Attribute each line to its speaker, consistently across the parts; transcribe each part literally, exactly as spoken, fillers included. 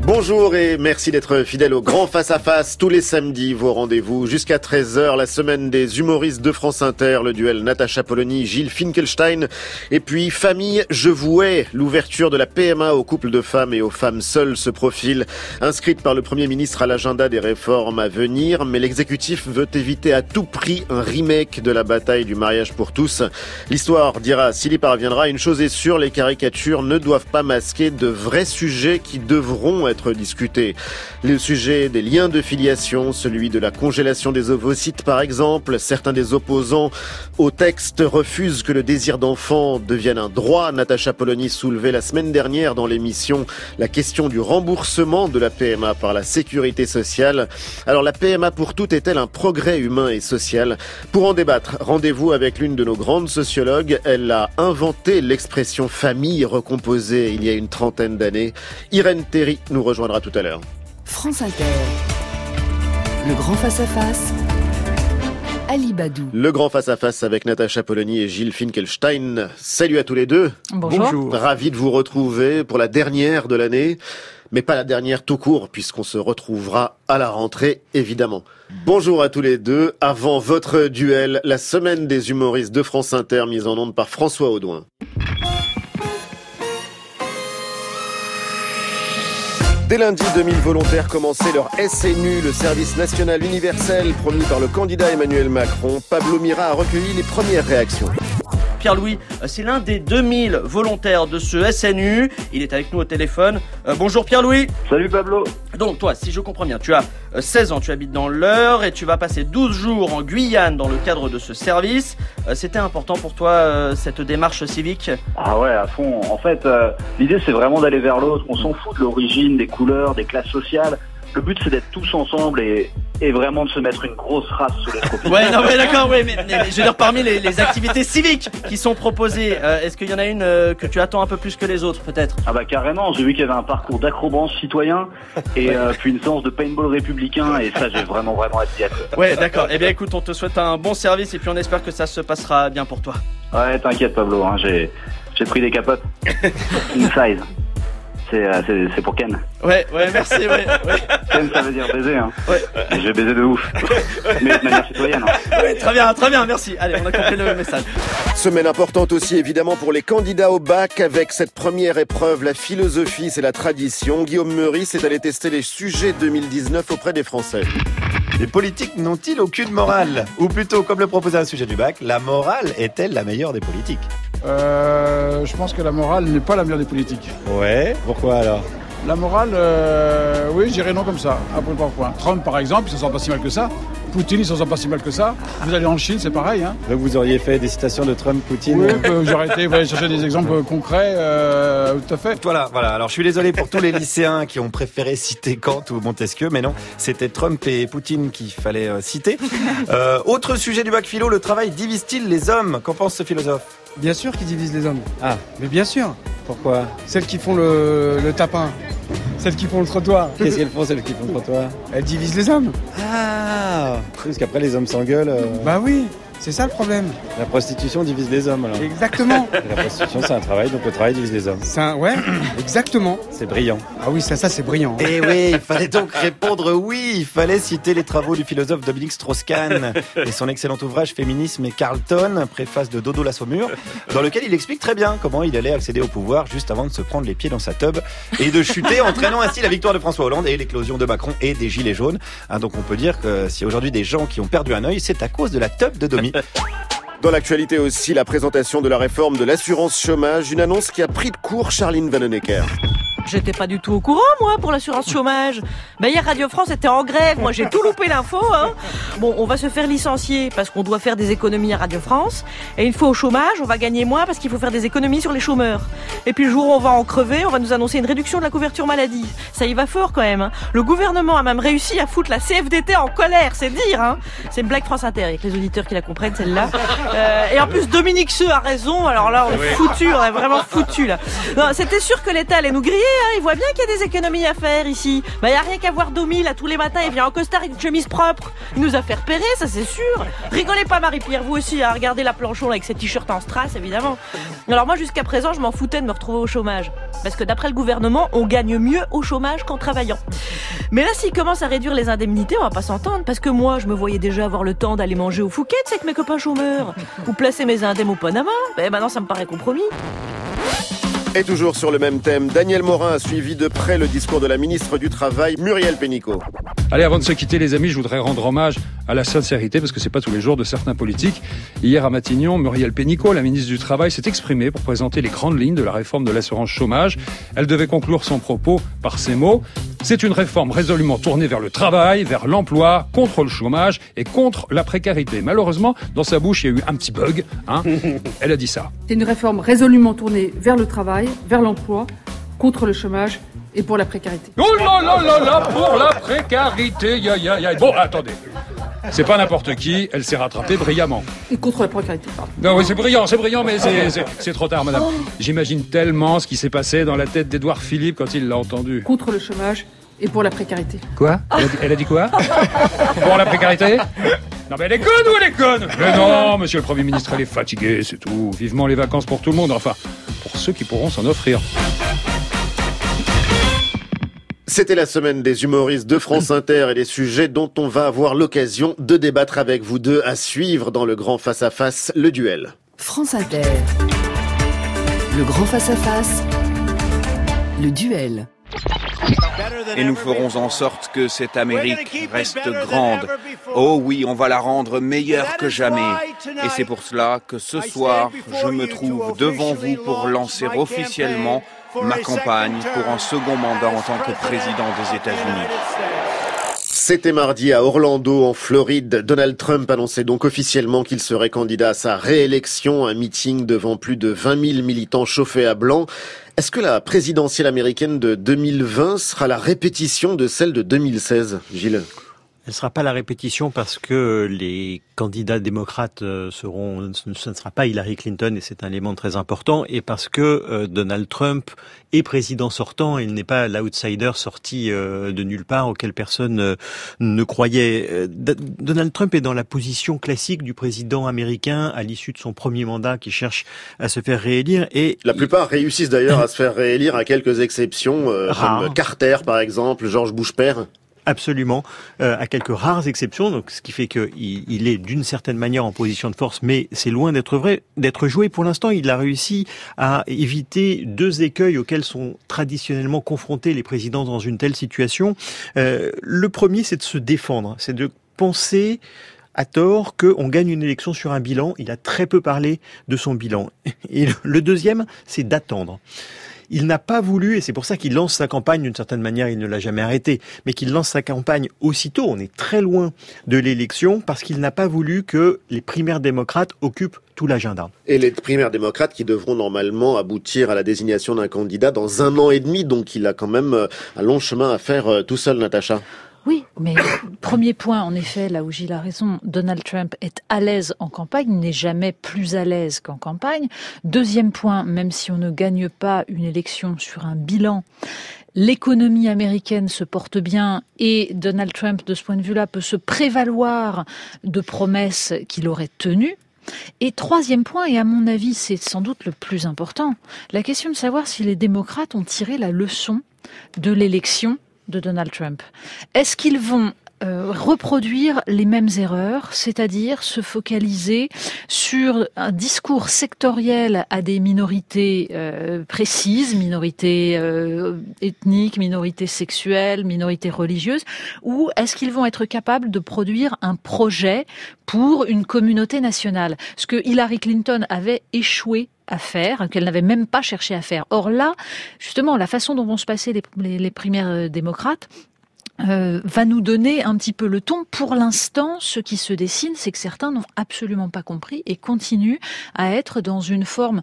Speaker 1: Bonjour et merci d'être fidèle au Grand Face à Face. Tous les samedis, vos rendez-vous jusqu'à treize heures, la semaine des humoristes de France Inter, le duel Natacha Polony, Gilles Finkelstein. Et puis, famille, je vous hais. L'ouverture de la P M A aux couples de femmes et aux femmes seules se profile. Inscrite par le Premier ministre à l'agenda des réformes à venir, mais l'exécutif veut éviter à tout prix un remake de la bataille du mariage pour tous. L'histoire dira s'il y parviendra. Une chose est sûre, les caricatures ne doivent pas masquer de vrais sujets qui devront être discutés. Le sujet des liens de filiation, celui de la congélation des ovocytes par exemple. Certains des opposants au texte refusent que le désir d'enfant devienne un droit. Natacha Polony soulevait la semaine dernière dans l'émission la question du remboursement de la P M A par la sécurité sociale. Alors la P M A pour toutes est-elle un progrès humain et social ? Pour en débattre, rendez-vous avec l'une de nos grandes sociologues. Elle a inventé l'expression famille recomposée il y a une trentaine d'années. Irène Théry nous rejoindra tout à l'heure.
Speaker 2: France Inter, le grand face-à-face, Ali Badou.
Speaker 1: Le grand face-à-face avec Natacha Polony et Gilles Finkelstein. Salut à tous les deux.
Speaker 3: Bonjour. Bonjour.
Speaker 1: Ravi de vous retrouver pour la dernière de l'année, mais pas la dernière tout court, puisqu'on se retrouvera à la rentrée, évidemment. Bonjour à tous les deux. Avant votre duel, la semaine des humoristes de France Inter, mise en onde par François Audouin. Dès lundi, deux mille volontaires commençaient leur S N U, le service national universel promu par le candidat Emmanuel Macron. Pablo Mira a recueilli les premières réactions.
Speaker 3: Pierre-Louis, c'est l'un des deux mille volontaires de ce S N U. Il est avec nous au téléphone. Euh, bonjour Pierre-Louis.
Speaker 4: Salut Pablo.
Speaker 3: Donc toi, si je comprends bien, tu as seize ans, tu habites dans l'Eure et tu vas passer douze jours en Guyane dans le cadre de ce service. Euh, c'était important pour toi, euh, cette démarche civique ?
Speaker 4: Ah ouais, à fond. En fait, euh, l'idée c'est vraiment d'aller vers l'autre. On s'en fout de l'origine, des couleurs, des classes sociales. Le but c'est d'être tous ensemble et, et vraiment de se mettre une grosse race sous les tropiques.
Speaker 3: Ouais, non, mais d'accord, ouais, mais, mais je veux dire, parmi les, les activités civiques qui sont proposées, euh, est-ce qu'il y en a une euh, que tu attends un peu plus que les autres, peut-être ?
Speaker 4: Ah bah carrément, j'ai vu qu'il y avait un parcours d'acrobranche citoyen et euh, puis une séance de paintball républicain et ça j'ai vraiment vraiment hâte d'y être.
Speaker 3: Ouais, d'accord. Eh bien écoute, on te souhaite un bon service et puis on espère que ça se passera bien pour toi.
Speaker 4: Ouais, t'inquiète Pablo, hein, j'ai, j'ai pris des capotes. Inside. C'est, euh, c'est, c'est pour Ken.
Speaker 3: Ouais, ouais, merci, ouais, ouais.
Speaker 4: Ken, ça veut dire baiser, hein.
Speaker 3: Ouais.
Speaker 4: Et je vais baiser de ouf. Mais de manière citoyenne, hein.
Speaker 3: Ouais, très bien, très bien, merci. Allez, on a compris le message.
Speaker 1: Semaine importante aussi, évidemment, pour les candidats au bac. Avec cette première épreuve, la philosophie, c'est la tradition. Guillaume Meurice est allé tester les sujets deux mille dix-neuf auprès des Français.
Speaker 5: Les politiques n'ont-ils aucune morale ? Ou plutôt, comme le proposait un sujet du bac, la morale est-elle la meilleure des politiques ?
Speaker 6: Euh, je pense que la morale n'est pas la meilleure des politiques.
Speaker 5: Ouais, pourquoi alors ?
Speaker 6: La morale, euh, oui, je dirais non comme ça, après trois points. Trump, par exemple, il s'en sort pas si mal que ça. Poutine, il s'en sort pas si mal que ça. Vous allez en Chine, c'est pareil. Hein.
Speaker 5: Donc vous auriez fait des citations de Trump, Poutine ?
Speaker 6: Oui, euh, j'aurais été, vous allez chercher des exemples concrets, euh, tout à fait.
Speaker 5: Voilà, voilà. Alors je suis désolé pour tous les lycéens qui ont préféré citer Kant ou Montesquieu, mais non, c'était Trump et Poutine qu'il fallait euh, citer. Euh, autre sujet du bac philo, le travail divise-t-il les hommes ? Qu'en pense ce philosophe ?
Speaker 7: Bien sûr qu'ils divisent les hommes.
Speaker 5: Ah,
Speaker 7: mais bien sûr.
Speaker 5: Pourquoi ?
Speaker 7: Celles qui font le, le tapin, celles qui font le trottoir.
Speaker 5: Qu'est-ce qu'elles font, celles qui font le trottoir ?
Speaker 7: Elles divisent les hommes.
Speaker 5: Ah, parce qu'après les hommes s'engueulent. Euh...
Speaker 7: Bah oui, c'est ça le problème.
Speaker 5: La prostitution divise les hommes alors.
Speaker 7: Exactement.
Speaker 5: La prostitution c'est un travail, donc le travail divise les hommes.
Speaker 7: C'est un... Ouais, exactement.
Speaker 5: C'est brillant.
Speaker 7: Ah oui, ça, ça c'est brillant.
Speaker 5: Et oui, il fallait donc répondre oui. Il fallait citer les travaux du philosophe Dominique Strauss-Kahn et son excellent ouvrage Féminisme et Carlton, préface de Dodo la Saumure, dans lequel il explique très bien comment il allait accéder au pouvoir juste avant de se prendre les pieds dans sa tub et de chuter, entraînant ainsi la victoire de François Hollande et l'éclosion de Macron et des Gilets jaunes. Hein, donc on peut dire que si aujourd'hui des gens qui ont perdu un œil, c'est à cause de la tub de Domi.
Speaker 1: Dans l'actualité aussi, la présentation de la réforme de l'assurance chômage, une annonce qui a pris de court Charline Vanhoenacker.
Speaker 8: J'étais pas du tout au courant, moi, pour l'assurance chômage. Ben, hier, Radio France était en grève. Moi, j'ai tout loupé l'info, hein. Bon, on va se faire licencier parce qu'on doit faire des économies à Radio France. Et une fois au chômage, on va gagner moins parce qu'il faut faire des économies sur les chômeurs. Et puis, le jour où on va en crever, on va nous annoncer une réduction de la couverture maladie. Ça y va fort, quand même, hein. Le gouvernement a même réussi à foutre la C F D T en colère, c'est dire, hein. C'est une blague France Inter, avec les auditeurs qui la comprennent, celle-là. Euh, et en plus, Dominique Seux a raison. Alors là, on est foutu, on est vraiment foutu, là. Non, c'était sûr que l'État allait nous griller, hein, il voit bien qu'il y a des économies à faire ici. Bah, il n'y a rien qu'à voir Domi, là, tous les matins, il vient en costard avec une chemise propre. Il nous a fait repérer, ça c'est sûr. Rigolez pas, Marie-Pierre, vous aussi, à regarder la planchon là, avec ses t-shirts en strass, évidemment. Alors moi, jusqu'à présent, je m'en foutais de me retrouver au chômage. Parce que d'après le gouvernement, on gagne mieux au chômage qu'en travaillant. Mais là, s'il commence à réduire les indemnités, on va pas s'entendre. Parce que moi, je me voyais déjà avoir le temps d'aller manger au Fouquet, avec mes copains chômeurs. Ou placer mes indemnes au Panama. Ben maintenant, ça me paraît compromis.
Speaker 1: Et toujours sur le même thème, Daniel Morin a suivi de près le discours de la ministre du Travail, Muriel Pénicaud.
Speaker 9: Allez, avant de se quitter, les amis, je voudrais rendre hommage à la sincérité, parce que c'est pas tous les jours, de certains politiques. Hier à Matignon, Muriel Pénicaud, la ministre du Travail, s'est exprimée pour présenter les grandes lignes de la réforme de l'assurance chômage. Elle devait conclure son propos par ces mots. C'est une réforme résolument tournée vers le travail, vers l'emploi, contre le chômage et contre la précarité. Malheureusement, dans sa bouche, il y a eu un petit bug. Hein. Elle a dit ça.
Speaker 10: C'est une réforme résolument tournée vers le travail, vers l'emploi, contre le chômage et pour la précarité.
Speaker 9: Oh là là là là, pour la précarité, ya ya ya. Bon, attendez. C'est pas n'importe qui, elle s'est rattrapée brillamment.
Speaker 10: Et contre la précarité, pardon.
Speaker 9: Non, oui, c'est brillant, c'est brillant, mais c'est, c'est, c'est trop tard, madame. J'imagine tellement ce qui s'est passé dans la tête d'Édouard Philippe quand il l'a entendu.
Speaker 10: Contre le chômage et pour la précarité.
Speaker 9: Quoi ? Elle a dit, elle a dit quoi ? Pour la précarité ? Non mais elle est conne ou elle est conne ? Mais non, monsieur le Premier ministre, elle est fatiguée, c'est tout. Vivement les vacances pour tout le monde, enfin, pour ceux qui pourront s'en offrir.
Speaker 1: C'était la semaine des humoristes de France Inter et des sujets dont on va avoir l'occasion de débattre avec vous deux, à suivre dans le grand face-à-face, le duel.
Speaker 2: France Inter. Le grand face-à-face, le duel.
Speaker 11: Et nous ferons en sorte que cette Amérique reste grande. Oh oui, on va la rendre meilleure que jamais. Et c'est pour cela que ce soir, je me trouve devant vous pour lancer officiellement ma campagne pour un second mandat en tant que président des États-Unis.
Speaker 1: C'était mardi à Orlando, en Floride. Donald Trump annonçait donc officiellement qu'il serait candidat à sa réélection, un meeting devant plus de vingt mille militants chauffés à blanc. Est-ce que la présidentielle américaine de deux mille vingt sera la répétition de celle de deux mille seize, Gilles ?
Speaker 12: Elle ne sera pas la répétition parce que les candidats démocrates seront, ce ne sera pas Hillary Clinton et c'est un élément très important, et parce que Donald Trump est président sortant, il n'est pas l'outsider sorti de nulle part auquel personne ne croyait. Donald Trump est dans la position classique du président américain à l'issue de son premier mandat qui cherche à se faire réélire, et
Speaker 1: la plupart réussissent d'ailleurs à se faire réélire, à quelques exceptions, euh, comme Carter par exemple, George Bush père.
Speaker 12: Absolument, euh, à quelques rares exceptions, donc ce qui fait qu'il il est d'une certaine manière en position de force, mais c'est loin d'être vrai, d'être joué. Pour l'instant, il a réussi à éviter deux écueils auxquels sont traditionnellement confrontés les présidents dans une telle situation. Euh, le premier, c'est de se défendre, c'est de penser à tort qu'on gagne une élection sur un bilan. Il a très peu parlé de son bilan. Et le deuxième, c'est d'attendre. Il n'a pas voulu, et c'est pour ça qu'il lance sa campagne, d'une certaine manière, il ne l'a jamais arrêté, mais qu'il lance sa campagne aussitôt, on est très loin de l'élection, parce qu'il n'a pas voulu que les primaires démocrates occupent tout l'agenda.
Speaker 1: Et les primaires démocrates qui devront normalement aboutir à la désignation d'un candidat dans un an et demi, donc il a quand même un long chemin à faire tout seul, Natacha.
Speaker 13: Oui, mais premier point, en effet, là où Gilles a raison, Donald Trump est à l'aise en campagne, n'est jamais plus à l'aise qu'en campagne. Deuxième point, même si on ne gagne pas une élection sur un bilan, l'économie américaine se porte bien et Donald Trump, de ce point de vue-là, peut se prévaloir de promesses qu'il aurait tenues. Et troisième point, et à mon avis c'est sans doute le plus important, la question de savoir si les démocrates ont tiré la leçon de l'élection de Donald Trump. Est-ce qu'ils vont euh, reproduire les mêmes erreurs, c'est-à-dire se focaliser sur un discours sectoriel à des minorités euh, précises, minorités euh, ethniques, minorités sexuelles, minorités religieuses, ou est-ce qu'ils vont être capables de produire un projet pour une communauté nationale ? Ce que Hillary Clinton avait échoué à faire, qu'elle n'avait même pas cherché à faire. Or là, justement, la façon dont vont se passer les, les, les primaires démocrates euh, va nous donner un petit peu le ton. Pour l'instant, ce qui se dessine, c'est que certains n'ont absolument pas compris et continuent à être dans une forme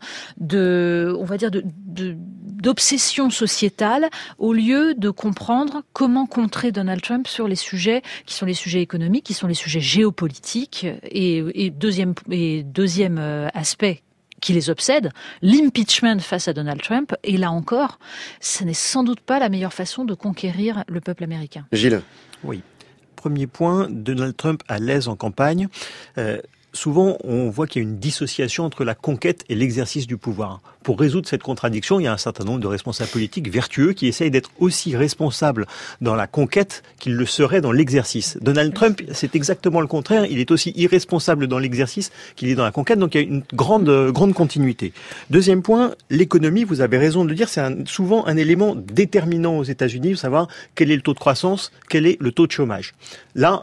Speaker 13: de, on va dire, de, de d'obsession sociétale, au lieu de comprendre comment contrer Donald Trump sur les sujets qui sont les sujets économiques, qui sont les sujets géopolitiques. Et, et deuxième, et deuxième aspect qui les obsède, l'impeachment face à Donald Trump. Et là encore, ce n'est sans doute pas la meilleure façon de conquérir le peuple américain.
Speaker 1: Gilles.
Speaker 12: Oui. Premier point, Donald Trump à l'aise en campagne. Euh, Souvent, on voit qu'il y a une dissociation entre la conquête et l'exercice du pouvoir. Pour résoudre cette contradiction, il y a un certain nombre de responsables politiques vertueux qui essayent d'être aussi responsables dans la conquête qu'ils le seraient dans l'exercice. Donald Trump, c'est exactement le contraire. Il est aussi irresponsable dans l'exercice qu'il est dans la conquête. Donc il y a une grande, grande continuité. Deuxième point, l'économie, vous avez raison de le dire, c'est un, souvent un élément déterminant aux États-Unis, de savoir quel est le taux de croissance, quel est le taux de chômage. Là,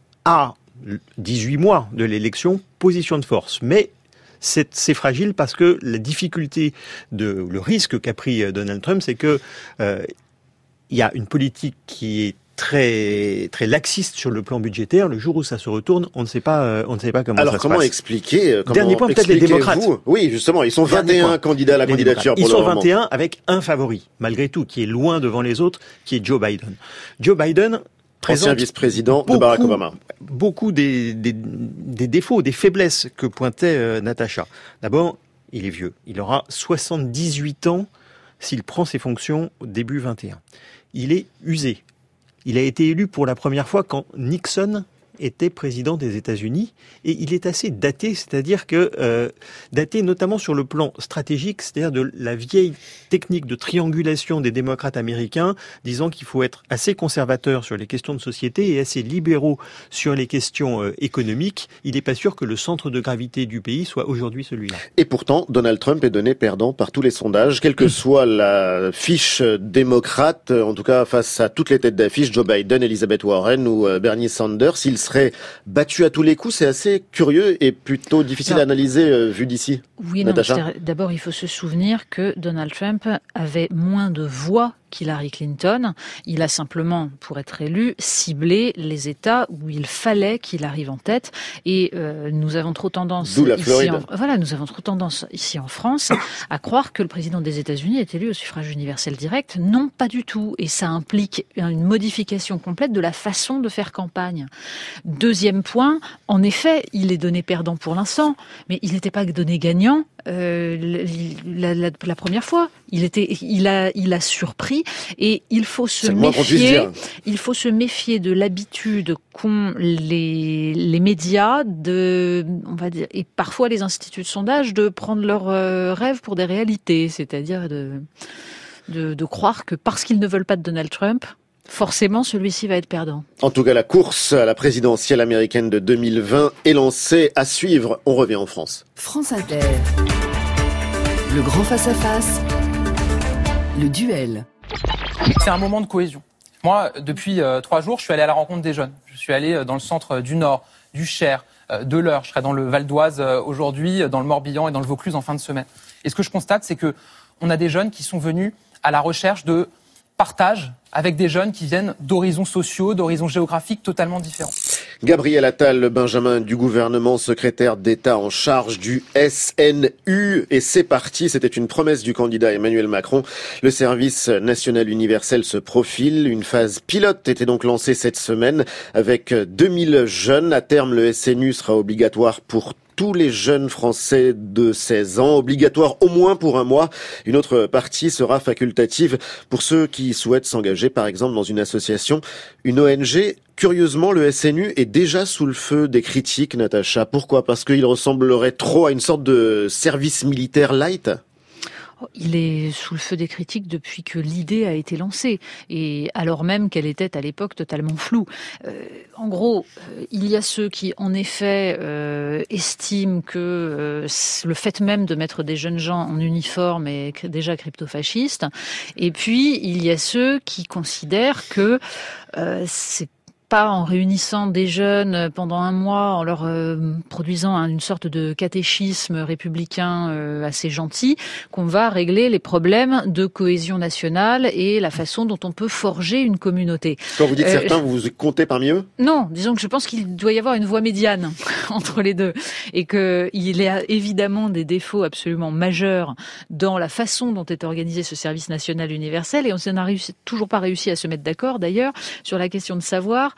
Speaker 12: à dix-huit mois de l'élection, position de force. Mais c'est, c'est fragile parce que la difficulté, de, le risque qu'a pris Donald Trump, c'est que euh, il y a une politique qui est très très laxiste sur le plan budgétaire. Le jour où ça se retourne, on ne sait pas, euh, on ne sait pas comment
Speaker 1: Alors,
Speaker 12: ça se
Speaker 1: comment
Speaker 12: passe.
Speaker 1: expliquer comment
Speaker 12: Dernier point, peut-être les démocrates.
Speaker 1: Oui, justement, ils sont vingt et un candidats à la
Speaker 12: Les
Speaker 1: candidature
Speaker 12: démocrates.
Speaker 1: pour
Speaker 12: Ils
Speaker 1: le
Speaker 12: sont
Speaker 1: moment.
Speaker 12: vingt et un avec un favori, malgré tout, qui est loin devant les autres, qui est Joe Biden. Joe Biden
Speaker 1: ancien vice-président de Barack Obama.
Speaker 12: Beaucoup des, des, des défauts, des faiblesses que pointait euh, Natacha. D'abord, il est vieux. Il aura soixante-dix-huit ans s'il prend ses fonctions au début vingt et un. Il est usé. Il a été élu pour la première fois quand Nixon était président des États-Unis et il est assez daté, c'est-à-dire que euh, daté notamment sur le plan stratégique, c'est-à-dire de la vieille technique de triangulation des démocrates américains, disant qu'il faut être assez conservateur sur les questions de société et assez libéraux sur les questions euh, économiques. Il n'est pas sûr que le centre de gravité du pays soit aujourd'hui celui-là.
Speaker 1: Et pourtant, Donald Trump est donné perdant par tous les sondages, quelle que soit la fiche démocrate, en tout cas face à toutes les têtes d'affiche, Joe Biden, Elizabeth Warren ou Bernie Sanders, il serait battu à tous les coups. C'est assez curieux et plutôt difficile
Speaker 13: Non.
Speaker 1: à analyser euh, vu d'ici.
Speaker 13: Oui, non,
Speaker 1: Natacha.
Speaker 13: c'est-à-dire, d'abord, il faut se souvenir que Donald Trump avait moins de voix qu'Hillary Clinton. Il a simplement, pour être élu, ciblé les États où il fallait qu'il arrive en tête. Et euh, nous avons trop tendance
Speaker 1: D'où la
Speaker 13: ici,
Speaker 1: Floride.
Speaker 13: en, voilà, nous avons trop tendance ici en France à croire que le président des États-Unis est élu au suffrage universel direct. Non, pas du tout. Et ça implique une modification complète de la façon de faire campagne. Deuxième point, en effet, il est donné perdant pour l'instant, mais il n'était pas donné gagnant. Euh, la, la, la première fois, il était, il a, il a surpris et il faut se
Speaker 1: C'est le moins qu'on puisse
Speaker 13: méfier.
Speaker 1: dire.
Speaker 13: Il faut se méfier de l'habitude qu'ont les les médias de, on va dire, et parfois les instituts de sondage de prendre leurs euh, rêves pour des réalités, c'est-à-dire de, de de croire que parce qu'ils ne veulent pas de Donald Trump, forcément celui-ci va être perdant.
Speaker 1: En tout cas, la course à la présidentielle américaine de deux mille vingt est lancée. À suivre, on revient en France.
Speaker 2: France Inter. Le grand face-à-face. Le duel.
Speaker 14: C'est un moment de cohésion. Moi, depuis euh, trois jours, je suis allé à la rencontre des jeunes. Je suis allé euh, dans le centre du Nord, du Cher, euh, de l'Eure. Je serai dans le Val d'Oise euh, aujourd'hui, euh, dans le Morbihan et dans le Vaucluse en fin de semaine. Et ce que je constate, c'est que on a des jeunes qui sont venus à la recherche de partage avec des jeunes qui viennent d'horizons sociaux, d'horizons géographiques totalement différents.
Speaker 1: Gabriel Attal Benjamin du gouvernement, secrétaire d'État en charge du S N U. Et c'est parti, c'était une promesse du candidat Emmanuel Macron. Le service national universel se profile. Une phase pilote était donc lancée cette semaine avec deux mille jeunes. À terme, le S N U sera obligatoire pour tous les jeunes Français de seize ans, obligatoire au moins pour un mois. Une autre partie sera facultative pour ceux qui souhaitent s'engager, par exemple, dans une association, une O N G. Curieusement, le S N U est déjà sous le feu des critiques, Natacha. Pourquoi ? Parce qu'il ressemblerait trop à une sorte de service militaire light ?
Speaker 13: Il est sous le feu des critiques depuis que l'idée a été lancée, et alors même qu'elle était à l'époque totalement floue. Euh, en gros, euh, il y a ceux qui, en effet, euh, estiment que euh, le fait même de mettre des jeunes gens en uniforme est déjà crypto-fasciste, et puis il y a ceux qui considèrent que euh, c'est pas en réunissant des jeunes pendant un mois, en leur euh, produisant une sorte de catéchisme républicain euh, assez gentil, qu'on va régler les problèmes de cohésion nationale et la façon dont on peut forger une communauté.
Speaker 1: Quand vous dites
Speaker 13: Euh,
Speaker 1: certains, vous vous comptez parmi eux ?
Speaker 13: Non, disons que je pense qu'il doit y avoir une voie médiane entre les deux, et que il y a évidemment des défauts absolument majeurs dans la façon dont est organisé ce service national universel, et on n'a réussi, toujours pas réussi à se mettre d'accord d'ailleurs sur la question de savoir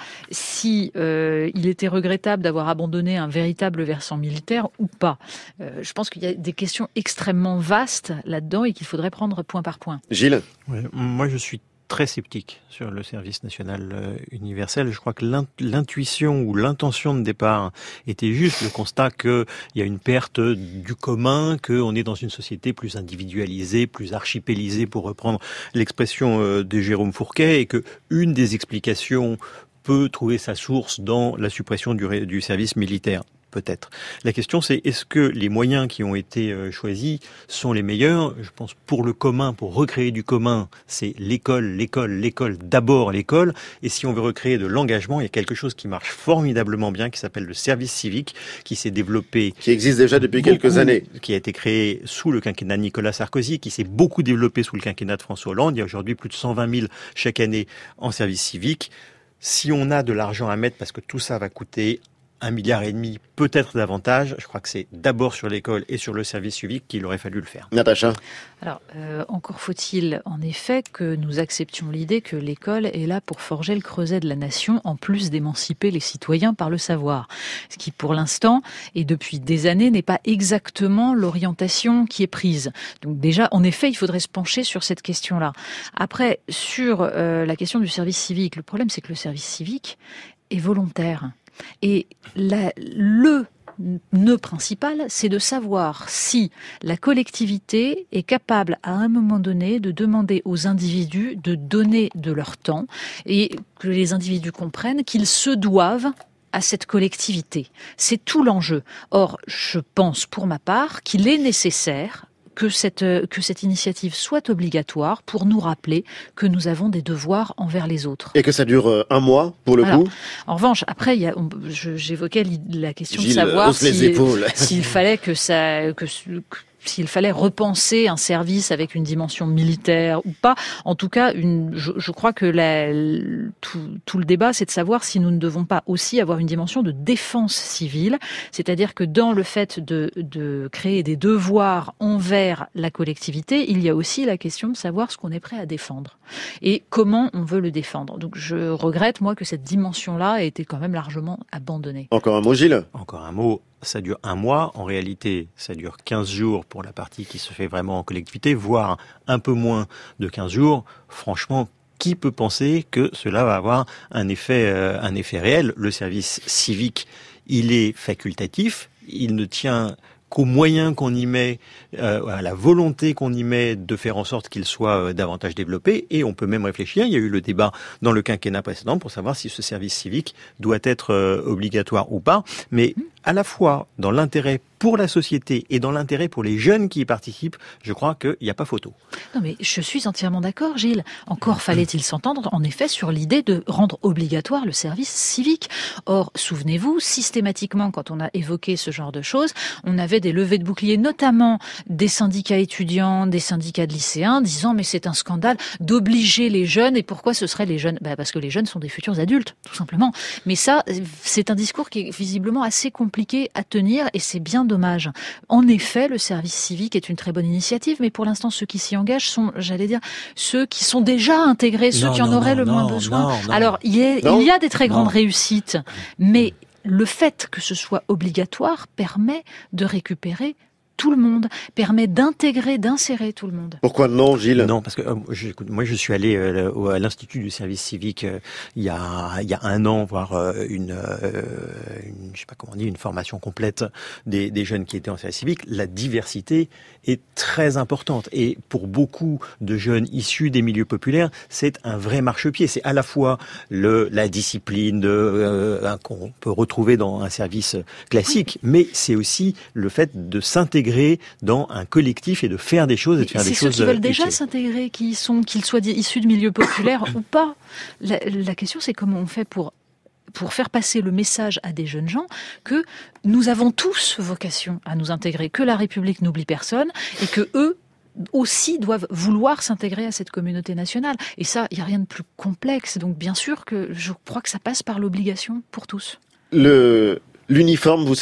Speaker 13: si euh, il était regrettable d'avoir abandonné un véritable versant militaire ou pas. Euh, je pense qu'il y a des questions extrêmement vastes là-dedans et qu'il faudrait prendre point par point.
Speaker 1: Gilles ?
Speaker 12: Ouais, moi, je suis très sceptique sur le service national euh, universel. Je crois que l'intuition ou l'intention de départ était juste, le constat qu'il y a une perte du commun, qu'on est dans une société plus individualisée, plus archipélisée, pour reprendre l'expression euh, de Jérôme Fourquet, et que une des explications peut trouver sa source dans la suppression du, du service militaire. Peut-être. La question, c'est est-ce que les moyens qui ont été choisis sont les meilleurs ? Je pense pour le commun, pour recréer du commun, c'est l'école, l'école, l'école, d'abord l'école. Et si on veut recréer de l'engagement, il y a quelque chose qui marche formidablement bien, qui s'appelle le service civique, qui s'est développé...
Speaker 1: Qui existe déjà depuis beaucoup, quelques années.
Speaker 12: Qui a été créé sous le quinquennat de Nicolas Sarkozy, qui s'est beaucoup développé sous le quinquennat de François Hollande. Il y a aujourd'hui plus de cent vingt mille chaque année en service civique. Si on a de l'argent à mettre, parce que tout ça va coûter un milliard et demi, peut-être davantage, je crois que c'est d'abord sur l'école et sur le service civique qu'il aurait fallu le faire.
Speaker 1: Natacha ?
Speaker 13: Alors, euh, encore faut-il en effet que nous acceptions l'idée que l'école est là pour forger le creuset de la nation, en plus d'émanciper les citoyens par le savoir. Ce qui, pour l'instant, et depuis des années, n'est pas exactement l'orientation qui est prise. Donc déjà, en effet, il faudrait se pencher sur cette question-là. Après, sur euh, la question du service civique, le problème, c'est que le service civique est volontaire. Et la, le nœud principal, c'est de savoir si la collectivité est capable, à un moment donné, de demander aux individus de donner de leur temps et que les individus comprennent qu'ils se doivent à cette collectivité. C'est tout l'enjeu. Or, je pense, pour ma part, qu'il est nécessaire que cette, que cette initiative soit obligatoire pour nous rappeler que nous avons des devoirs envers les autres.
Speaker 1: Et que ça dure un mois, pour le
Speaker 13: Alors,
Speaker 1: coup ?
Speaker 13: En revanche, après, il y a, on, je, j'évoquais la question
Speaker 1: Gilles,
Speaker 13: de savoir si,
Speaker 1: si,
Speaker 13: s'il fallait que ça... Que, que, s'il fallait repenser un service avec une dimension militaire ou pas. En tout cas, une, je, je crois que la, tout, tout le débat, c'est de savoir si nous ne devons pas aussi avoir une dimension de défense civile, c'est-à-dire que dans le fait de, de créer des devoirs envers la collectivité, il y a aussi la question de savoir ce qu'on est prêt à défendre et comment on veut le défendre. Donc je regrette, moi, que cette dimension-là ait été quand même largement abandonnée.
Speaker 1: Encore un mot, Gilles ?
Speaker 12: Encore un mot. Ça dure un mois. En réalité, ça dure quinze jours pour la partie qui se fait vraiment en collectivité, voire un peu moins de quinze jours. Franchement, qui peut penser que cela va avoir un effet, euh, un effet réel ? Le service civique, il est facultatif. Il ne tient qu'aux moyens qu'on y met, euh, à la volonté qu'on y met de faire en sorte qu'il soit euh, davantage développé. Et on peut même réfléchir, il y a eu le débat dans le quinquennat précédent pour savoir si ce service civique doit être euh, obligatoire ou pas. Mais à la fois dans l'intérêt pour la société et dans l'intérêt pour les jeunes qui y participent, je crois qu'il n'y a pas photo.
Speaker 13: Non mais je suis entièrement d'accord, Gilles. Encore fallait-il s'entendre, en effet, sur l'idée de rendre obligatoire le service civique. Or, souvenez-vous, systématiquement, quand on a évoqué ce genre de choses, on avait des levées de boucliers, notamment des syndicats étudiants, des syndicats de lycéens, disant mais c'est un scandale d'obliger les jeunes. Et pourquoi ce seraient les jeunes ? Bah parce que les jeunes sont des futurs adultes, tout simplement. Mais ça, c'est un discours qui est visiblement assez compliqué à tenir et c'est bien dommage. En effet, le service civique est une très bonne initiative, mais pour l'instant, ceux qui s'y engagent sont, j'allais dire, ceux qui sont déjà intégrés, ceux
Speaker 12: non,
Speaker 13: qui en
Speaker 12: non,
Speaker 13: auraient
Speaker 12: non,
Speaker 13: le moins
Speaker 12: non,
Speaker 13: besoin.
Speaker 12: Non, non.
Speaker 13: Alors, il y, a, il y a des très grandes
Speaker 12: non.
Speaker 13: réussites, mais le fait que ce soit obligatoire permet de récupérer tout le monde, permet d'intégrer, d'insérer tout le monde.
Speaker 1: Pourquoi non, Gilles ?
Speaker 12: Non, parce que euh, je, moi je suis allé euh, à l'Institut du service civique euh, il y a il y a un an voir euh, une, euh, une je sais pas comment on dit une formation complète des, des jeunes qui étaient en service civique. La diversité est très importante et pour beaucoup de jeunes issus des milieux populaires, c'est un vrai marchepied. C'est à la fois le la discipline de, euh, qu'on peut retrouver dans un service classique, mais c'est aussi le fait de s'intégrer dans un collectif et de faire des choses et de faire des choses.
Speaker 13: C'est ceux qui veulent déjà
Speaker 12: utiles.
Speaker 13: s'intégrer, qui sont, qu'ils soient issus de milieux populaires ou pas. La, la question, c'est comment on fait pour pour faire passer le message à des jeunes gens que nous avons tous vocation à nous intégrer, que la République n'oublie personne et que eux aussi doivent vouloir s'intégrer à cette communauté nationale. Et ça, il n'y a rien de plus complexe. Donc bien sûr que je crois que ça passe par l'obligation pour tous.
Speaker 1: Le l'uniforme vous séduit ?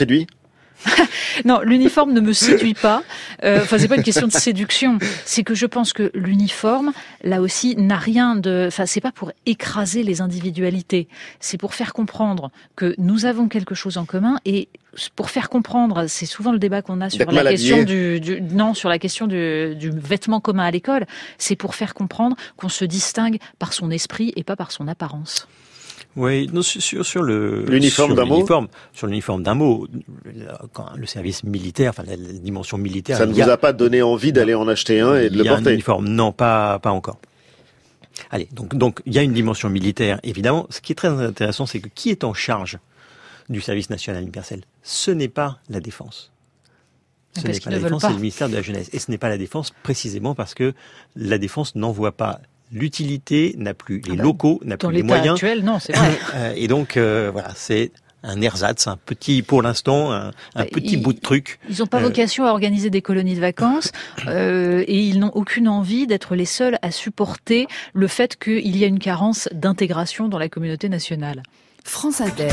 Speaker 13: Non, l'uniforme ne me séduit pas. Euh, enfin, c'est pas une question de séduction. C'est que je pense que l'uniforme, là aussi, n'a rien de. Enfin, c'est pas pour écraser les individualités. C'est pour faire comprendre que nous avons quelque chose en commun et pour faire comprendre, c'est souvent le débat qu'on a sur la question du, du non sur la question du, du vêtement commun à l'école. C'est pour faire comprendre qu'on se distingue par son esprit et pas par son apparence.
Speaker 12: Oui, non, sur, sur le
Speaker 1: l'uniforme d'un mot.
Speaker 12: Sur l'uniforme d'un mot, quand le service militaire, enfin la, la dimension militaire.
Speaker 1: Ça ne vous a, a pas donné envie d'aller en acheter un et de le porter.
Speaker 12: Il y a un uniforme, non, pas pas encore. Allez, donc donc il y a une dimension militaire, évidemment. Ce qui est très intéressant, c'est que qui est en charge du service national universel? Ce n'est pas la défense. Ce n'est pas la défense, c'est le ministère de la Jeunesse. Et ce n'est pas la défense précisément parce que la défense n'en voit pas l'utilité, n'a plus les ah bah, locaux, n'a plus les moyens.
Speaker 13: Dans l'état actuel, non, c'est vrai.
Speaker 12: Et donc, euh, voilà, c'est un ersatz, un petit, pour l'instant, un, un petit
Speaker 13: ils,
Speaker 12: bout de truc.
Speaker 13: Ils n'ont pas euh... vocation à organiser des colonies de vacances euh, et ils n'ont aucune envie d'être les seuls à supporter le fait qu'il y a une carence d'intégration dans la communauté nationale.
Speaker 2: France Inter.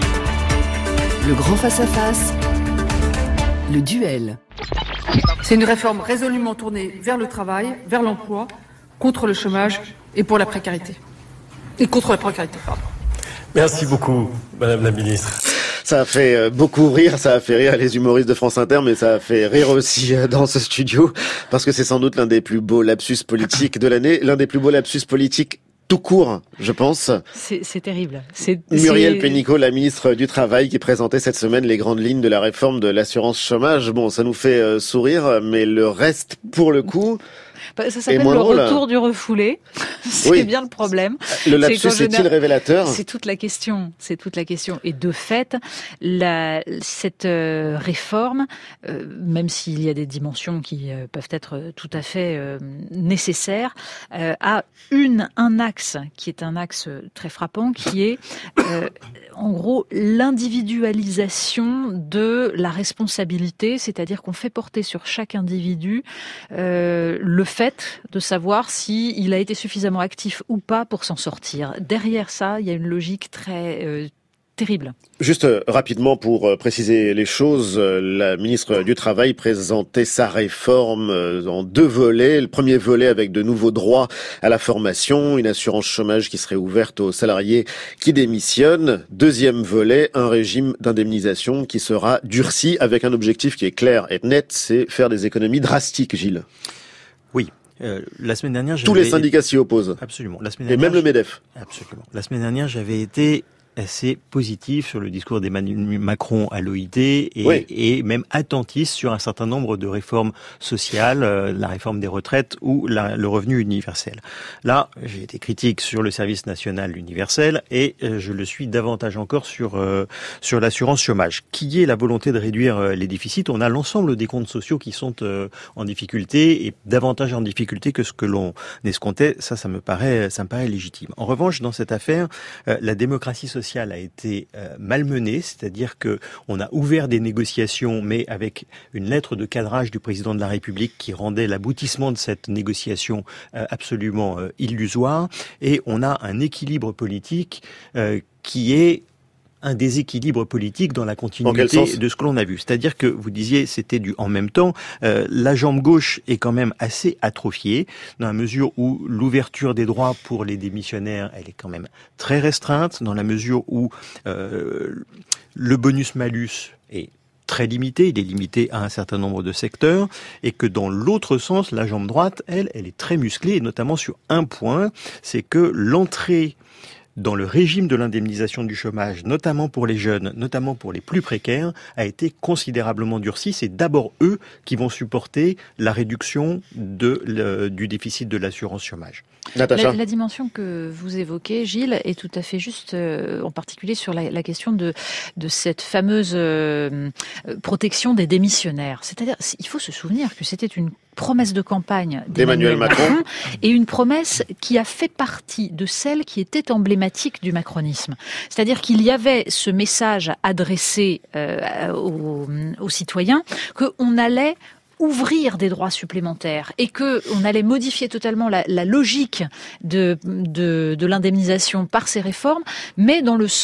Speaker 2: Le grand face-à-face. Le duel.
Speaker 10: C'est une réforme résolument tournée vers le travail, vers l'emploi, contre le chômage et pour la précarité. Et contre la précarité, pardon.
Speaker 15: Merci beaucoup, Madame la Ministre.
Speaker 1: Ça a fait beaucoup rire, ça a fait rire les humoristes de France Inter, mais ça a fait rire aussi dans ce studio, parce que c'est sans doute l'un des plus beaux lapsus politiques de l'année, l'un des plus beaux lapsus politiques tout court, je pense.
Speaker 13: C'est, c'est terrible. C'est,
Speaker 1: Muriel
Speaker 13: c'est...
Speaker 1: Pénicaud, la ministre du Travail, qui présentait cette semaine les grandes lignes de la réforme de l'assurance chômage. Bon, ça nous fait euh, sourire, mais le reste, pour le coup...
Speaker 13: Ça s'appelle le drôle. Retour du refoulé. C'est oui. bien le problème.
Speaker 1: Le lapsus est-il général... révélateur?
Speaker 13: C'est toute la question. C'est toute la question. Et de fait, la, cette euh, réforme, euh, même s'il y a des dimensions qui euh, peuvent être tout à fait euh, nécessaires, euh, a une un axe qui est un axe très frappant, qui est euh, en gros l'individualisation de la responsabilité, c'est-à-dire qu'on fait porter sur chaque individu euh, le fait de savoir si il a été suffisamment actif ou pas pour s'en sortir. Derrière ça, il y a une logique très euh, terrible.
Speaker 1: Juste euh, rapidement pour euh, préciser les choses, euh, la ministre du Travail présentait sa réforme euh, en deux volets. Le premier volet avec de nouveaux droits à la formation, une assurance chômage qui serait ouverte aux salariés qui démissionnent. Deuxième volet, un régime d'indemnisation qui sera durci avec un objectif qui est clair et net, c'est faire des économies drastiques, Gilles.
Speaker 12: Oui. Euh, la semaine dernière, j'avais...
Speaker 1: Tous les syndicats s'y opposent.
Speaker 12: Absolument. La semaine
Speaker 1: et
Speaker 12: dernière,
Speaker 1: même le MEDEF.
Speaker 12: Absolument. La semaine dernière, j'avais été assez positif sur le discours d'Emmanuel Macron à l'O I T et, oui. et même attentiste sur un certain nombre de réformes sociales, euh, la réforme des retraites ou la, le revenu universel. Là, j'ai été critique sur le service national universel et euh, je le suis davantage encore sur euh, sur l'assurance chômage. Qui est la volonté de réduire euh, les déficits? On a l'ensemble des comptes sociaux qui sont euh, en difficulté et davantage en difficulté que ce que l'on escomptait. Ça, ça me paraît, ça me paraît légitime. En revanche, dans cette affaire, euh, la démocratie sociale a été euh, malmenée, c'est-à-dire que on a ouvert des négociations, mais avec une lettre de cadrage du président de la République qui rendait l'aboutissement de cette négociation euh, absolument euh, illusoire, et on a un équilibre politique euh, qui est un déséquilibre politique dans la continuité de ce que l'on a vu. C'est-à-dire que vous disiez c'était du en même temps, euh, la jambe gauche est quand même assez atrophiée dans la mesure où l'ouverture des droits pour les démissionnaires, elle est quand même très restreinte, dans la mesure où euh, le bonus-malus est très limité, il est limité à un certain nombre de secteurs, et que dans l'autre sens, la jambe droite, elle, elle est très musclée, et notamment sur un point, c'est que l'entrée dans le régime de l'indemnisation du chômage, notamment pour les jeunes, notamment pour les plus précaires, a été considérablement durci. C'est d'abord eux qui vont supporter la réduction de, le, du déficit de l'assurance chômage.
Speaker 13: La, la dimension que vous évoquez, Gilles, est tout à fait juste, euh, en particulier sur la, la question de, de cette fameuse euh, protection des démissionnaires. C'est-à-dire, il faut se souvenir que c'était une promesse de campagne d'Emmanuel Macron, Macron et une promesse qui a fait partie de celles qui étaient emblématiques du macronisme. C'est-à-dire qu'il y avait ce message adressé euh, aux, aux citoyens qu'on allait ouvrir des droits supplémentaires et que on allait modifier totalement la, la logique de, de, de l'indemnisation par ces réformes, mais dans le sens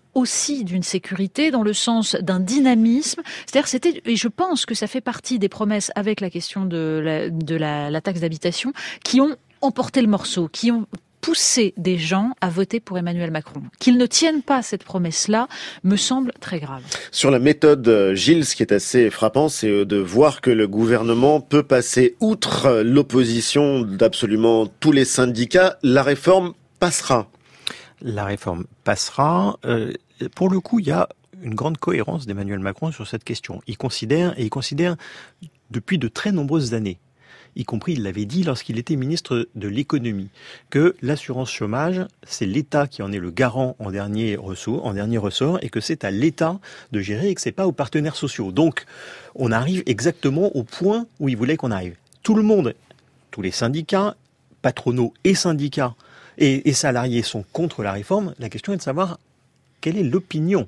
Speaker 13: aussi d'une sécurité dans le sens d'un dynamisme. C'est-à-dire, c'était, et je pense que ça fait partie des promesses avec la question de la, de la, la taxe d'habitation qui ont emporté le morceau, qui ont pousser des gens à voter pour Emmanuel Macron. Qu'ils ne tiennent pas cette promesse-là me semble très grave.
Speaker 1: Sur la méthode, Gilles, ce qui est assez frappant, c'est de voir que le gouvernement peut passer outre l'opposition d'absolument tous les syndicats. La réforme passera.
Speaker 12: La réforme passera. Euh, pour le coup, il y a une grande cohérence d'Emmanuel Macron sur cette question. Il considère, et il considère depuis de très nombreuses années, y compris, il l'avait dit lorsqu'il était ministre de l'économie, que l'assurance chômage, c'est l'État qui en est le garant en dernier ressort, en dernier ressort, et que c'est à l'État de gérer et que c'est pas aux partenaires sociaux. Donc, on arrive exactement au point où il voulait qu'on arrive. Tout le monde, tous les syndicats, patronaux et syndicats et, et salariés sont contre la réforme. La question est de savoir quelle est l'opinion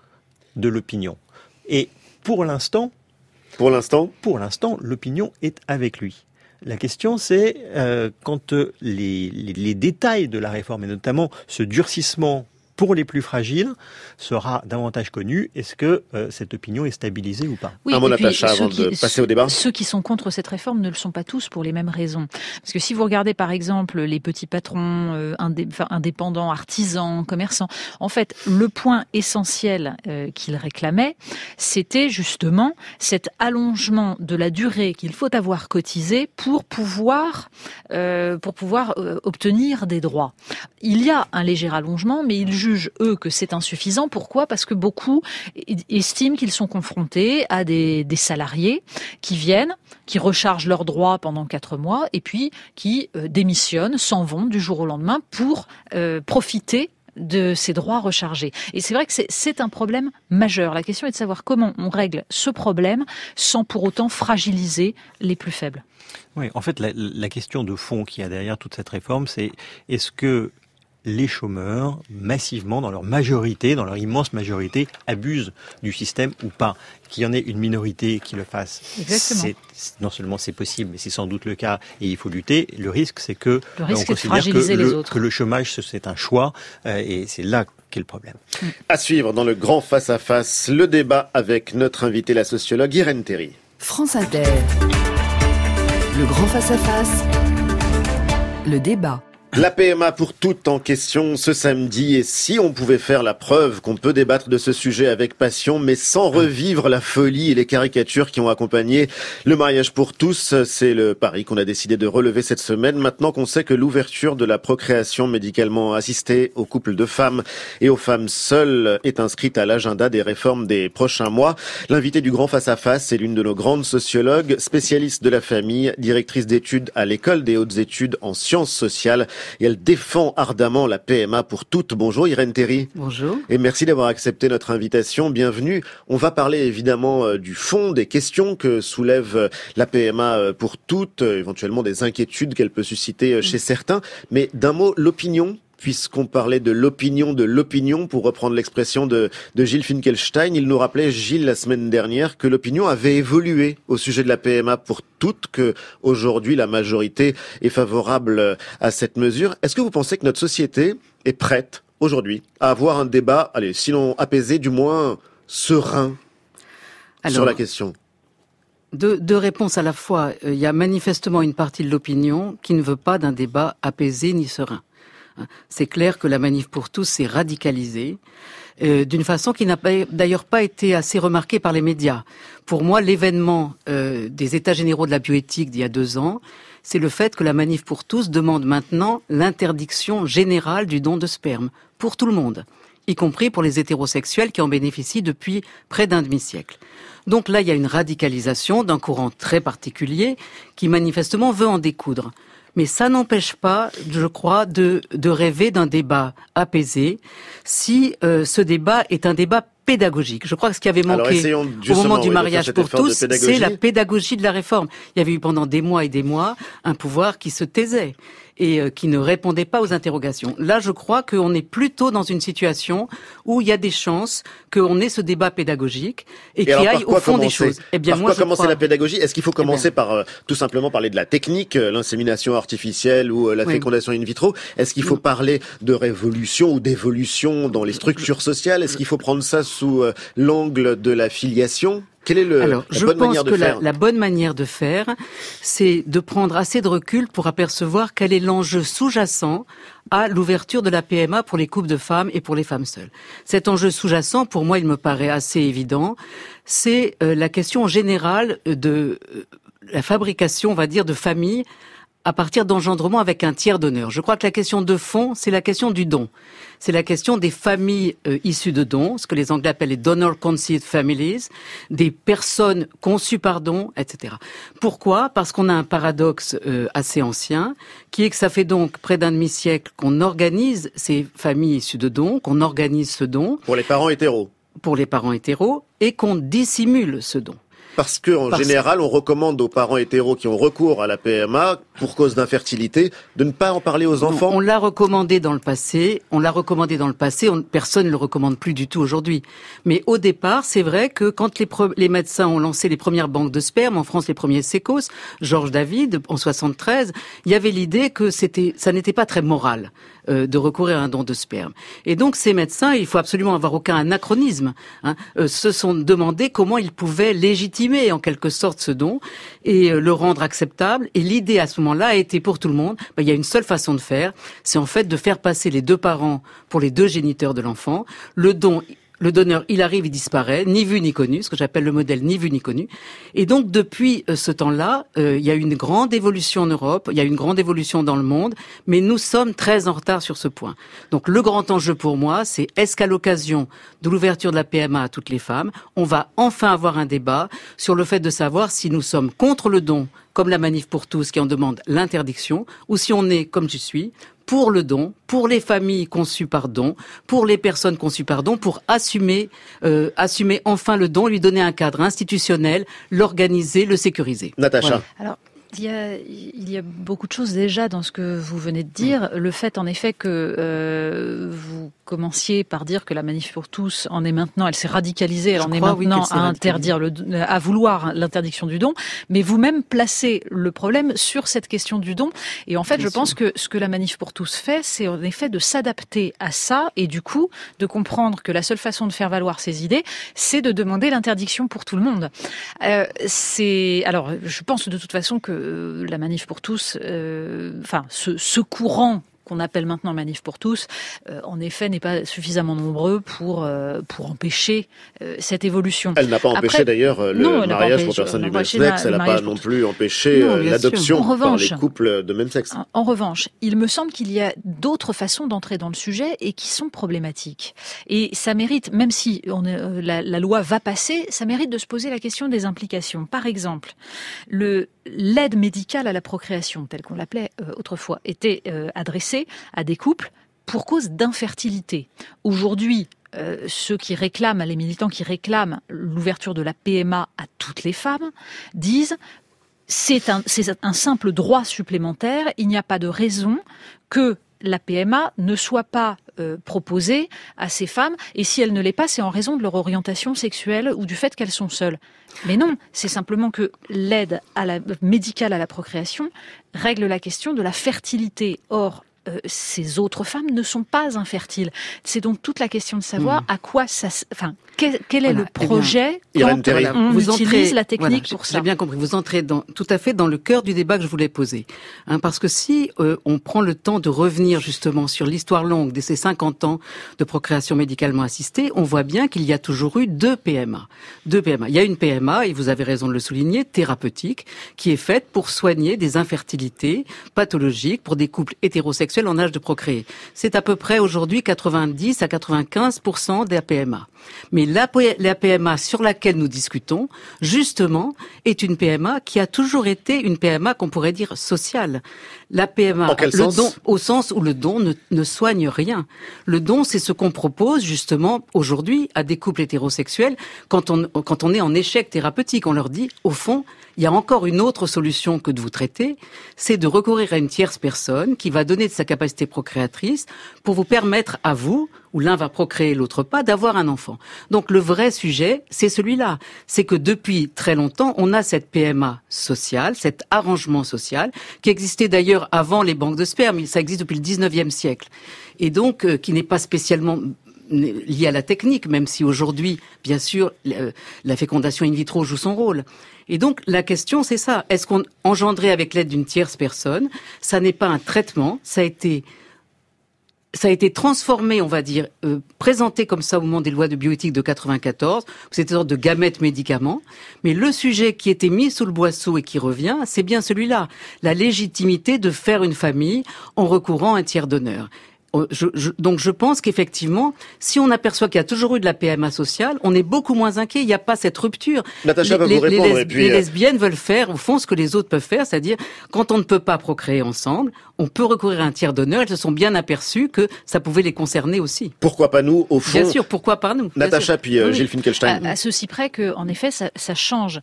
Speaker 12: de l'opinion. Et pour l'instant,
Speaker 1: pour l'instant,
Speaker 12: pour l'instant, l'opinion est avec lui. La question, c'est euh, quand euh, les, les, les détails de la réforme, et notamment ce durcissement pour les plus fragiles, sera davantage connu. Est-ce que euh, cette opinion est stabilisée ou pas?
Speaker 13: Oui,
Speaker 1: Un mot,
Speaker 13: et puis,
Speaker 1: Natacha, avant
Speaker 13: qui,
Speaker 1: de passer au débat.
Speaker 13: Ceux qui sont contre cette réforme ne le sont pas tous pour les mêmes raisons. Parce que si vous regardez par exemple les petits patrons euh, indé, enfin, indépendants, artisans, commerçants, en fait, le point essentiel euh, qu'ils réclamaient, c'était justement cet allongement de la durée qu'il faut avoir cotisé pour pouvoir, euh, pour pouvoir euh, obtenir des droits. Il y a un léger allongement, mais ils jugent, eux, que c'est insuffisant. Pourquoi ? Parce que beaucoup estiment qu'ils sont confrontés à des, des salariés qui viennent, qui rechargent leurs droits pendant quatre mois et puis qui euh, démissionnent, s'en vont du jour au lendemain pour euh, profiter de ces droits rechargés. Et c'est vrai que c'est, c'est un problème majeur. La question est de savoir comment on règle ce problème sans pour autant fragiliser les plus faibles.
Speaker 12: Oui, en fait, la, la question de fond qu'il y a derrière toute cette réforme, c'est est-ce que les chômeurs, massivement, dans leur majorité, dans leur immense majorité, abusent du système ou pas. Qu'il y en ait une minorité qui le fasse, c'est, non seulement c'est possible, mais c'est sans doute le cas, et il faut lutter. Le risque, c'est que
Speaker 13: le risque
Speaker 12: on
Speaker 13: est de fragiliser
Speaker 12: que
Speaker 13: les
Speaker 12: le,
Speaker 13: autres.
Speaker 12: que le chômage, c'est un choix, euh, et c'est là qu'est le problème.
Speaker 1: Mmh. À suivre dans le grand face-à-face, le débat avec notre invitée, la sociologue Irène Théry.
Speaker 2: France Inter. Le grand face-à-face. Le débat.
Speaker 1: La P M A pour toutes en question ce samedi, et si on pouvait faire la preuve qu'on peut débattre de ce sujet avec passion, mais sans revivre la folie et les caricatures qui ont accompagné le mariage pour tous, c'est le pari qu'on a décidé de relever cette semaine, maintenant qu'on sait que l'ouverture de la procréation médicalement assistée aux couples de femmes et aux femmes seules est inscrite à l'agenda des réformes des prochains mois. L'invitée du grand face-à-face, c'est l'une de nos grandes sociologues, spécialiste de la famille, directrice d'études à l'École des hautes études en sciences sociales, et elle défend ardemment la P M A pour toutes. Bonjour Irène Théry.
Speaker 16: Bonjour.
Speaker 1: Et merci d'avoir accepté notre invitation. Bienvenue. On va parler évidemment du fond, des questions que soulève la P M A pour toutes, éventuellement des inquiétudes qu'elle peut susciter chez certains. Mais d'un mot, l'opinion, puisqu'on parlait de l'opinion de l'opinion, pour reprendre l'expression de, de Gilles Finkelstein, il nous rappelait, Gilles, la semaine dernière, que l'opinion avait évolué au sujet de la P M A pour toutes, que aujourd'hui la majorité est favorable à cette mesure. Est-ce que vous pensez que notre société est prête aujourd'hui à avoir un débat, allez, sinon apaisé, du moins serein Alors, sur la question ?
Speaker 16: Deux, deux réponses à la fois. Il y a manifestement une partie de l'opinion qui ne veut pas d'un débat apaisé ni serein. C'est clair que la manif pour tous s'est radicalisée euh, d'une façon qui n'a pas, d'ailleurs pas été assez remarquée par les médias. Pour moi, l'événement euh, des États généraux de la bioéthique d'il y a deux ans, c'est le fait que la manif pour tous demande maintenant l'interdiction générale du don de sperme pour tout le monde, y compris pour les hétérosexuels qui en bénéficient depuis près d'un demi-siècle. Donc là, il y a une radicalisation d'un courant très particulier qui manifestement veut en découdre. Mais ça n'empêche pas, je crois, de, de rêver d'un débat apaisé si euh, ce débat est un débat pédagogique. Je crois que ce qui avait manqué au moment du mariage pour tous, c'est la pédagogie de la réforme. Il y avait eu pendant des mois et des mois un pouvoir qui se taisait. et euh, qui ne répondait pas aux interrogations. Là, je crois qu'on est plutôt dans une situation où il y a des chances qu'on ait ce débat pédagogique et, et qu'il aille au fond
Speaker 1: commencer
Speaker 16: des choses. Eh bien,
Speaker 1: par
Speaker 16: moi,
Speaker 1: quoi
Speaker 16: je
Speaker 1: commencer
Speaker 16: crois...
Speaker 1: la pédagogie? Est-ce qu'il faut commencer
Speaker 16: eh
Speaker 1: par euh, tout simplement parler de la technique, euh, l'insémination artificielle ou euh, la
Speaker 16: oui.
Speaker 1: fécondation in vitro? Est-ce qu'il faut
Speaker 16: non.
Speaker 1: parler de révolution ou d'évolution dans les structures sociales? Est-ce qu'il faut prendre ça sous euh, l'angle de la filiation? Quelle est le,
Speaker 16: Alors,
Speaker 1: la
Speaker 16: je
Speaker 1: bonne
Speaker 16: pense
Speaker 1: manière de
Speaker 16: que
Speaker 1: faire
Speaker 16: la, la bonne manière de faire, c'est de prendre assez de recul pour apercevoir quel est l'enjeu sous-jacent à l'ouverture de la P M A pour les couples de femmes et pour les femmes seules. Cet enjeu sous-jacent, pour moi, il me paraît assez évident, c'est euh, la question générale de euh, la fabrication, on va dire, de familles à partir d'engendrement avec un tiers donneur. Je crois que la question de fond, c'est la question du don. C'est la question des familles euh, issues de dons, ce que les Anglais appellent les donor conceived families, des personnes conçues par don, et cetera. Pourquoi? Parce qu'on a un paradoxe euh, assez ancien, qui est que ça fait donc près d'un demi-siècle qu'on organise ces familles issues de dons, qu'on organise ce don.
Speaker 1: Pour les parents hétéros.
Speaker 16: Pour les parents hétéros, et qu'on dissimule ce don.
Speaker 1: Parce que, en Parce général, on recommande aux parents hétéros qui ont recours à la P M A pour cause d'infertilité de ne pas en parler aux enfants.
Speaker 16: On, on l'a recommandé dans le passé. On l'a recommandé dans le passé. On, personne ne le recommande plus du tout aujourd'hui. Mais au départ, c'est vrai que quand les, pre, les médecins ont lancé les premières banques de sperme, en France les premiers sécos, Georges David en soixante-treize, il y avait l'idée que c'était, ça n'était pas très moral euh, de recourir à un don de sperme. Et donc ces médecins, il faut absolument avoir aucun anachronisme, hein, euh, se sont demandé comment ils pouvaient légitimer en quelque sorte ce don et euh, le rendre acceptable. Et l'idée à ce moment-là a été pour tout le monde, ben, il y a une seule façon de faire, c'est en fait de faire passer les deux parents pour les deux géniteurs de l'enfant. Le don, le donneur, il arrive, il disparaît, ni vu ni connu, ce que j'appelle le modèle ni vu ni connu. Et donc depuis euh, ce temps-là, euh, il y a eu une grande évolution en Europe, il y a eu une grande évolution dans le monde, mais nous sommes très en retard sur ce point. Donc le grand enjeu pour moi, c'est est-ce qu'à l'occasion de l'ouverture de la P M A à toutes les femmes, on va enfin avoir un débat sur le fait de savoir si nous sommes contre le don, comme la Manif pour tous qui en demande l'interdiction, ou si on est, comme je suis, pour le don, pour les familles conçues par don, pour les personnes conçues par don, pour assumer, euh, assumer enfin le don, lui donner un cadre institutionnel, l'organiser, le sécuriser.
Speaker 1: Natacha.
Speaker 16: Voilà.
Speaker 13: Alors, il y, a, il y a beaucoup de choses déjà dans ce que vous venez de dire. Le fait, en effet, que euh, vous commenciez par dire que la Manif pour tous en est maintenant, elle s'est radicalisée, elle
Speaker 16: Je
Speaker 13: en est
Speaker 16: crois, oui,
Speaker 13: maintenant
Speaker 16: qu'elle s'est
Speaker 13: à interdire le, à vouloir l'interdiction du don, mais vous-même placez le problème sur cette question du don. Et en fait, Bien je sûr. pense que ce que la Manif pour tous fait, c'est en effet de s'adapter à ça et du coup de comprendre que la seule façon de faire valoir ses idées, c'est de demander l'interdiction pour tout le monde. Euh, c'est alors, je pense de toute façon que la Manif pour tous, euh, enfin, ce, ce courant qu'on appelle maintenant Manif pour tous, euh, en effet, n'est pas suffisamment nombreux pour euh, pour empêcher euh, cette évolution.
Speaker 1: Elle n'a pas empêché Après, d'ailleurs le
Speaker 13: non,
Speaker 1: mariage pour personnes du même sexe. Elle n'a pas non plus empêché non, l'adoption par revanche, les couples de même sexe.
Speaker 13: En, en revanche, il me semble qu'il y a d'autres façons d'entrer dans le sujet et qui sont problématiques. Et ça mérite, même si on est, euh, la, la loi va passer, ça mérite de se poser la question des implications. Par exemple, le l'aide médicale à la procréation, telle qu'on l'appelait euh, autrefois, était euh, adressée à des couples pour cause d'infertilité. Aujourd'hui, euh, ceux qui réclament, les militants qui réclament l'ouverture de la P M A à toutes les femmes, disent c'est un, c'est un simple droit supplémentaire, il n'y a pas de raison que la P M A ne soit pas euh, proposée à ces femmes, et si elle ne l'est pas, c'est en raison de leur orientation sexuelle ou du fait qu'elles sont seules. Mais non, c'est simplement que l'aide à la, médicale à la procréation règle la question de la fertilité. Or, Euh, ces autres femmes ne sont pas infertiles. C'est donc toute la question de savoir mmh. à quoi ça, enfin, quel, quel est voilà. le projet
Speaker 1: eh bien,
Speaker 13: quand
Speaker 1: voilà,
Speaker 13: on
Speaker 16: vous
Speaker 13: utilise
Speaker 16: entrez,
Speaker 13: la technique
Speaker 16: voilà,
Speaker 13: pour ça.
Speaker 16: J'ai bien compris. Vous entrez dans, tout à fait dans le cœur du débat que je voulais poser, hein, parce que si euh, on prend le temps de revenir justement sur l'histoire longue de ces cinquante ans de procréation médicalement assistée, on voit bien qu'il y a toujours eu deux P M A. Deux P M A. Il y a une P M A, et vous avez raison de le souligner, thérapeutique, qui est faite pour soigner des infertilités pathologiques pour des couples hétérosexuels en âge de procréer. C'est à peu près aujourd'hui quatre-vingt-dix à quatre-vingt-quinze pour cent des P M A. Mais la, la P M A sur laquelle nous discutons, justement, est une P M A qui a toujours été une P M A qu'on pourrait dire sociale. La P M A,
Speaker 1: en quel
Speaker 16: le
Speaker 1: sens
Speaker 16: don, au sens où le don ne, ne soigne rien. Le don, c'est ce qu'on propose justement aujourd'hui à des couples hétérosexuels quand on, quand on est en échec thérapeutique. On leur dit, au fond, il y a encore une autre solution que de vous traiter, c'est de recourir à une tierce personne qui va donner de sa capacité procréatrice pour vous permettre à vous, où l'un va procréer, l'autre pas, d'avoir un enfant. Donc le vrai sujet, c'est celui-là. C'est que depuis très longtemps, on a cette P M A sociale, cet arrangement social, qui existait d'ailleurs avant les banques de sperme. Ça existe depuis le dix-neuvième siècle. Et donc, euh, qui n'est pas spécialement lié à la technique, même si aujourd'hui, bien sûr, la fécondation in vitro joue son rôle. Et donc, la question, c'est ça. Est-ce qu'on engendrait avec l'aide d'une tierce personne? Ça n'est pas un traitement. Ça a été, ça a été transformé, on va dire, euh, présenté comme ça au moment des lois de bioéthique de quatre-vingt-quatorze. C'était une sorte de gamète médicament. Mais le sujet qui était mis sous le boisseau et qui revient, c'est bien celui-là. La légitimité de faire une famille en recourant à un tiers donneur. Je, je, donc je pense qu'effectivement, si on aperçoit qu'il y a toujours eu de la P M A sociale, on est beaucoup moins inquiet. Il n'y a pas cette rupture.
Speaker 1: Natacha va
Speaker 16: les,
Speaker 1: vous répondre.
Speaker 16: Les, les,
Speaker 1: et puis...
Speaker 16: les lesbiennes veulent faire, au fond, ce que les autres peuvent faire, c'est-à-dire quand on ne peut pas procréer ensemble, on peut recourir à un tiers donneur. Elles se sont bien aperçues que ça pouvait les concerner aussi.
Speaker 1: Pourquoi pas nous, au fond?
Speaker 16: Bien sûr, pourquoi pas nous?
Speaker 1: Natacha, puis euh,
Speaker 13: oui.
Speaker 1: Gilles Finkelstein.
Speaker 13: À, à ceci près que, en effet, ça, ça change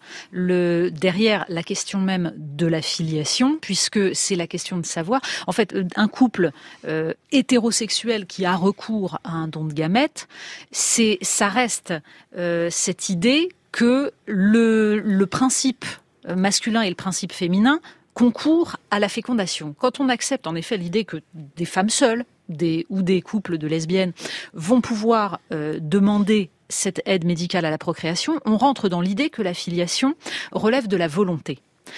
Speaker 13: le derrière la question même de la filiation, puisque c'est la question de savoir. En fait, un couple euh, hétérosexuel qui a recours à un don de gamètes, c'est, ça reste euh, cette idée que le, le principe masculin et le principe féminin concourent à la fécondation. Quand on accepte en effet l'idée que des femmes seules des, ou des couples de lesbiennes vont pouvoir euh, demander cette aide médicale à la procréation, on rentre dans l'idée que la filiation relève de la volonté.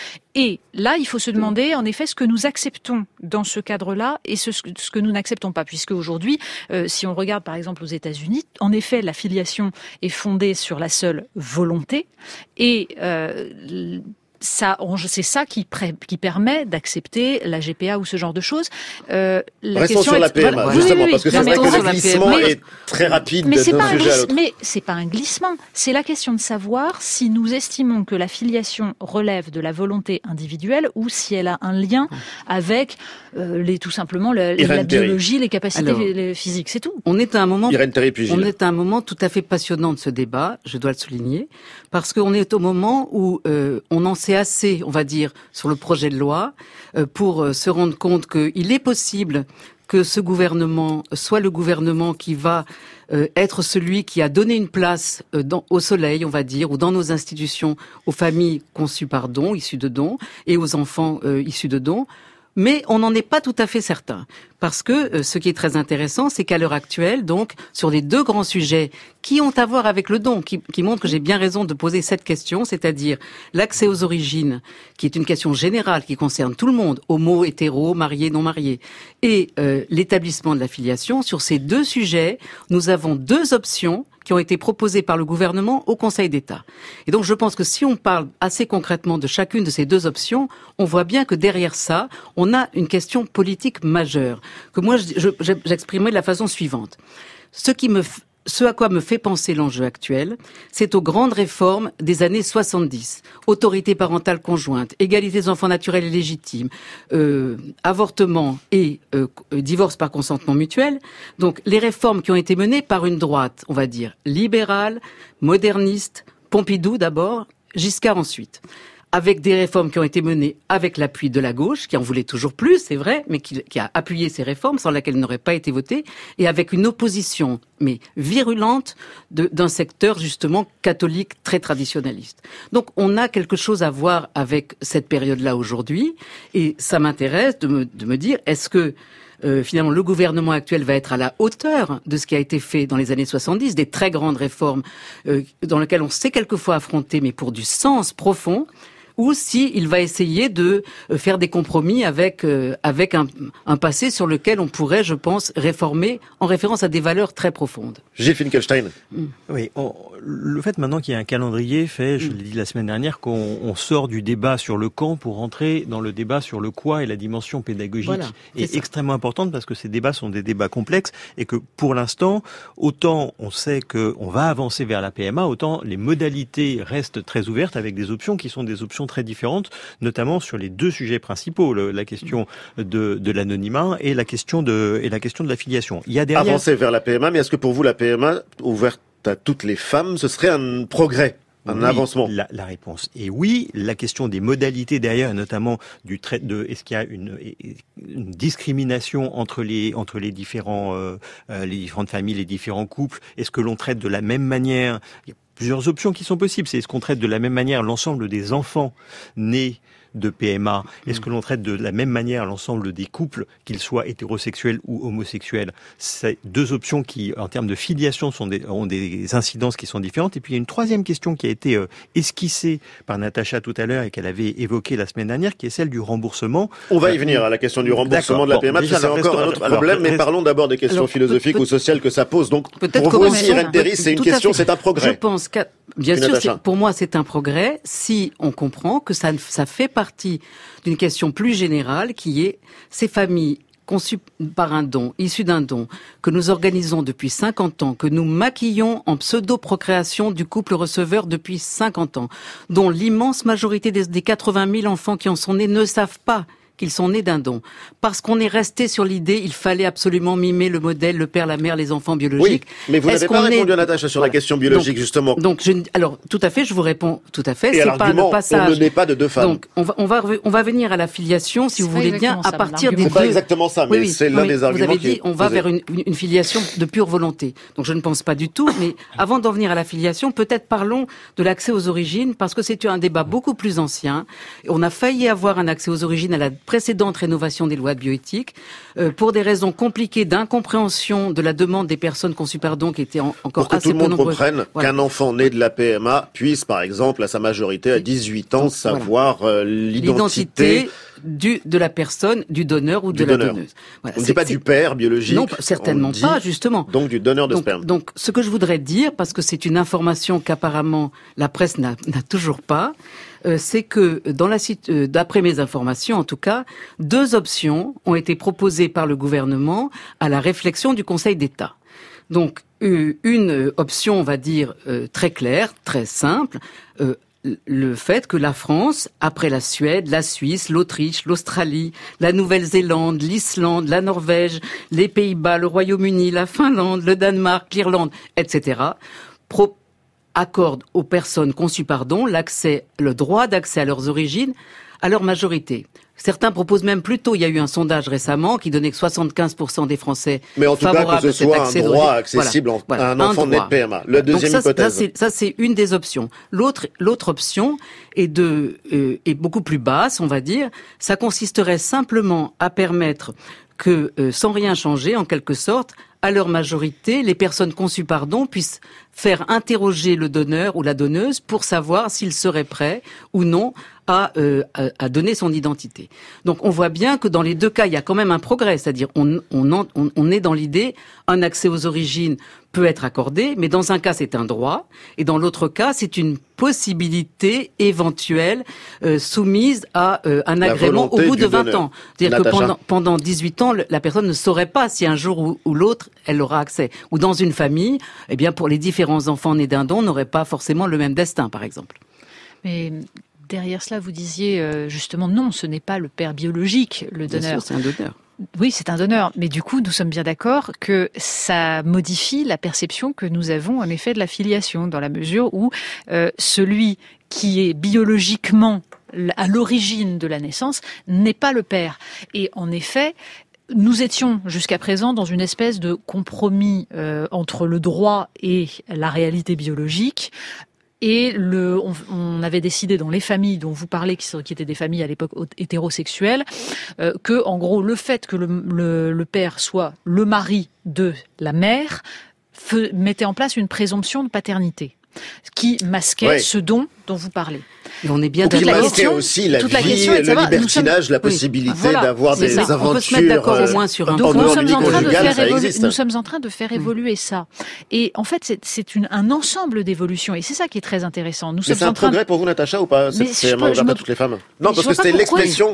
Speaker 13: Et là, il faut se demander, en effet, ce que nous acceptons dans ce cadre-là et ce, ce que nous n'acceptons pas. Puisque aujourd'hui, euh, si on regarde par exemple aux États-Unis, en effet, la filiation est fondée sur la seule volonté et euh, ça, c'est ça qui, pré, qui permet d'accepter la G P A ou ce genre de choses. Euh, la
Speaker 1: Restons
Speaker 13: question
Speaker 1: sur
Speaker 13: est,
Speaker 1: la P M A,
Speaker 13: voilà,
Speaker 1: justement,
Speaker 13: oui, oui,
Speaker 1: parce que
Speaker 13: oui,
Speaker 1: c'est vrai que le glissement
Speaker 13: mais,
Speaker 1: est très rapide
Speaker 13: mais
Speaker 1: d'un sujet à l'autre.
Speaker 13: Mais c'est pas un glissement, c'est la question de savoir si nous estimons que la filiation relève de la volonté individuelle ou si elle a un lien avec euh, les, tout simplement la, la biologie, les capacités Alors, les physiques, c'est tout.
Speaker 16: On est à un moment,
Speaker 1: Terry,
Speaker 16: on est à un moment tout à fait passionnant de ce débat, je dois le souligner, parce qu'on est au moment où euh, on en sait assez, on va dire, sur le projet de loi, euh, pour euh, se rendre compte qu'il est possible que ce gouvernement soit le gouvernement qui va euh, être celui qui a donné une place euh, dans, au soleil, on va dire, ou dans nos institutions, aux familles conçues par dons, issues de dons, et aux enfants euh, issus de dons. Mais on n'en est pas tout à fait certain. Parce que euh, ce qui est très intéressant, c'est qu'à l'heure actuelle, donc, sur les deux grands sujets qui ont à voir avec le don, qui, qui montrent que j'ai bien raison de poser cette question, c'est-à-dire l'accès aux origines, qui est une question générale qui concerne tout le monde, homo, hétéro, marié, non marié, et euh, l'établissement de la filiation, sur ces deux sujets, nous avons deux options qui ont été proposées par le gouvernement au Conseil d'État. Et donc je pense que si on parle assez concrètement de chacune de ces deux options, on voit bien que derrière ça, on a une question politique majeure, que moi je, je, j'exprimerai de la façon suivante. Ce qui me, ce à quoi me fait penser l'enjeu actuel, c'est aux grandes réformes des années soixante-dix. Autorité parentale conjointe, égalité des enfants naturels et légitimes, euh, avortement et euh, divorce par consentement mutuel. Donc les réformes qui ont été menées par une droite, on va dire, libérale, moderniste, Pompidou d'abord, Giscard ensuite. Avec des réformes qui ont été menées avec l'appui de la gauche, qui en voulait toujours plus, c'est vrai, mais qui, qui a appuyé ces réformes, sans laquelle elles n'auraient pas été votées, et avec une opposition, mais virulente, de, d'un secteur justement catholique très traditionnaliste. Donc on a quelque chose à voir avec cette période-là aujourd'hui, et ça m'intéresse de me, de me dire, est-ce que Euh, finalement, le gouvernement actuel va être à la hauteur de ce qui a été fait dans les années soixante-dix, des très grandes réformes euh, dans lesquelles on s'est quelquefois affronté, mais pour du sens profond, ou si il va essayer de faire des compromis avec euh, avec un, un passé sur lequel on pourrait, je pense, réformer en référence à des valeurs très profondes.
Speaker 1: Gilles Finkelstein.
Speaker 12: Mmh. Oui, on, le fait maintenant qu'il y a un calendrier fait, je mmh. l'ai dit la semaine dernière, qu'on on sort du débat sur le quand pour rentrer dans le débat sur le quoi, et la dimension pédagogique voilà, est, est extrêmement importante parce que ces débats sont des débats complexes et que pour l'instant, autant on sait qu'on va avancer vers la P M A, autant les modalités restent très ouvertes avec des options qui sont des options positions très différentes, notamment sur les deux sujets principaux, le, la question de, de l'anonymat et la question de et la question de la filiation. Il y a derrière...
Speaker 1: Avancer vers la P M A, mais est-ce que pour vous la P M A ouverte à toutes les femmes, ce serait un progrès? Un
Speaker 12: oui,
Speaker 1: avancement.
Speaker 12: La, la réponse est oui. La question des modalités derrière, notamment du trait de, est-ce qu'il y a une, une discrimination entre les entre les différents euh, les différentes familles, les différents couples? Est-ce que l'on traite de la même manière? Il y a plusieurs options qui sont possibles. C'est est-ce qu'on traite de la même manière l'ensemble des enfants nés de P M A? Est-ce que l'on traite de la même manière l'ensemble des couples, qu'ils soient hétérosexuels ou homosexuels? C'est deux options qui, en termes de filiation, sont des, ont des incidences qui sont différentes. Et puis il y a une troisième question qui a été euh, esquissée par Natacha tout à l'heure et qu'elle avait évoquée la semaine dernière, qui est celle du remboursement.
Speaker 1: On va y venir à la question du remboursement de la P M A, bon, parce que c'est encore un autre alors, problème, alors, mais parlons d'abord des questions alors, philosophiques ou sociales que ça pose. Donc pour vous aussi, Irène Théry, c'est une question, c'est un progrès.
Speaker 16: Je pense que, bien sûr, c'est, pour moi, c'est un progrès si on comprend que ça, ça fait partie d'une question plus générale qui est ces familles conçues par un don, issues d'un don, que nous organisons depuis cinquante ans, que nous maquillons en pseudo-procréation du couple receveur depuis cinquante ans, dont l'immense majorité des, des quatre-vingt mille enfants qui en sont nés ne savent pas qu'ils sont nés d'un don. Parce qu'on est resté sur l'idée, il fallait absolument mimer le modèle, le père, la mère, les enfants biologiques.
Speaker 1: Oui, mais vous
Speaker 16: Est-ce
Speaker 1: n'avez pas répondu
Speaker 16: est...
Speaker 1: à Natacha sur voilà. la question biologique,
Speaker 16: donc,
Speaker 1: justement.
Speaker 16: Donc, je, alors, tout à fait, je vous réponds tout à fait.
Speaker 1: Et
Speaker 16: c'est
Speaker 1: à
Speaker 16: pas le passage.
Speaker 1: On ne naît pas de deux femmes.
Speaker 16: Donc, on va, on va, on va venir à la filiation, si
Speaker 13: c'est
Speaker 16: vous voulez bien, à
Speaker 13: ça,
Speaker 16: partir des
Speaker 1: deux...
Speaker 16: deux...
Speaker 1: C'est pas exactement ça, mais oui, oui, c'est l'un
Speaker 16: oui,
Speaker 1: des arguments
Speaker 16: vous avez
Speaker 1: qui
Speaker 16: dit, on va vers une, une, une filiation de pure volonté. Donc, je ne pense pas du tout, mais avant d'en venir à la filiation, peut-être parlons de l'accès aux origines, parce que c'est un débat beaucoup plus ancien. On a failli avoir un accès aux origines à la précédente rénovation des lois de bioéthique. Euh, pour des raisons compliquées d'incompréhension de la demande des personnes conçues par don qui étaient en, encore
Speaker 1: pour que
Speaker 16: assez
Speaker 1: tout le monde
Speaker 16: peu nombreuses.
Speaker 1: comprenne voilà. qu'un enfant né de la P M A puisse, par exemple, à sa majorité, à dix-huit ans, savoir voilà. euh, l'identité...
Speaker 16: l'identité du, de la personne, du donneur ou
Speaker 1: du
Speaker 16: de
Speaker 1: donneur.
Speaker 16: la donneuse.
Speaker 1: Voilà, on ne dit pas du père biologique.
Speaker 16: Non, certainement pas, justement.
Speaker 1: Donc du donneur de
Speaker 16: donc,
Speaker 1: sperme.
Speaker 16: Donc, ce que je voudrais dire, parce que c'est une information qu'apparemment la presse n'a, n'a toujours pas, euh, c'est que dans la euh, d'après mes informations, en tout cas, deux options ont été proposées par le gouvernement à la réflexion du Conseil d'État. Donc, euh, une option, on va dire, euh, très claire, très simple, euh, le fait que la France, après la Suède, la Suisse, l'Autriche, l'Australie, la Nouvelle-Zélande, l'Islande, la Norvège, les Pays-Bas, le Royaume-Uni, la Finlande, le Danemark, l'Irlande, et cetera, pro- accorde aux personnes conçues par don l'accès, le droit d'accès à leurs origines, à leur majorité. Certains proposent même plus tôt. Il y a eu un sondage récemment qui donnait que soixante-quinze pour cent des Français
Speaker 1: mais en tout
Speaker 16: favorables
Speaker 1: cas que ce soit
Speaker 16: à cet accès
Speaker 1: un droit accessible
Speaker 16: voilà, voilà,
Speaker 1: à un enfant né de P M A. La deuxième
Speaker 16: Donc ça,
Speaker 1: hypothèse.
Speaker 16: Ça c'est, ça, c'est une des options. L'autre, l'autre option est de, euh, est beaucoup plus basse, on va dire. Ça consisterait simplement à permettre que, euh, sans rien changer, en quelque sorte, à leur majorité, les personnes conçues par don puissent faire interroger le donneur ou la donneuse pour savoir s'il serait prêt ou non à, euh, à, à donner son identité. Donc on voit bien que dans les deux cas, il y a quand même un progrès, c'est-à-dire on, on, on, on est dans l'idée, un accès aux origines peut être accordé, mais dans un cas c'est un droit, et dans l'autre cas c'est une possibilité éventuelle euh, soumise à euh, un agrément au bout de vingt ans. C'est-à-dire Natacha. que pendant, pendant dix-huit ans, la personne ne saurait pas si un jour ou, ou l'autre elle aura accès. Ou dans une famille, eh bien pour les différents enfants nés d'un don, n'auraient pas forcément le même destin, par exemple.
Speaker 13: Mais derrière cela, vous disiez euh, justement non, ce n'est pas le père biologique, le donneur.
Speaker 16: Bien sûr, c'est un donneur.
Speaker 13: Oui, c'est un donneur. Mais du coup, nous sommes bien d'accord que ça modifie la perception que nous avons en effet de la filiation, dans la mesure où euh, celui qui est biologiquement à l'origine de la naissance n'est pas le père. Et en effet, nous étions jusqu'à présent dans une espèce de compromis euh, entre le droit et la réalité biologique. Et le, on, on avait décidé dans les familles dont vous parlez, qui, qui étaient des familles à l'époque hétérosexuelles, euh, que en gros le fait que le, le, le père soit le mari de la mère fe, mettait en place une présomption de paternité, qui masquait ouais. ce don dont vous parlez.
Speaker 16: Et on est bien
Speaker 1: d'accord. Qui masquait aussi la vie, la le libertinage, sommes... la possibilité oui. voilà, d'avoir des ça. aventures.
Speaker 16: On peut se mettre d'accord au moins sur un
Speaker 13: Donc, nous, sommes en train de faire
Speaker 1: ça
Speaker 13: évolu-
Speaker 1: existe.
Speaker 13: nous sommes en train de faire évoluer ça. Et en fait, c'est, c'est une, un ensemble d'évolutions. Et c'est ça qui est très intéressant. Nous
Speaker 1: Mais
Speaker 13: sommes
Speaker 1: c'est un
Speaker 13: en train
Speaker 1: progrès
Speaker 13: de...
Speaker 1: pour vous, Natacha, ou pas? C'est, c'est
Speaker 13: peux,
Speaker 1: ouvert
Speaker 13: me...
Speaker 1: à toutes les femmes. Non,
Speaker 13: mais
Speaker 1: parce que c'était l'expression...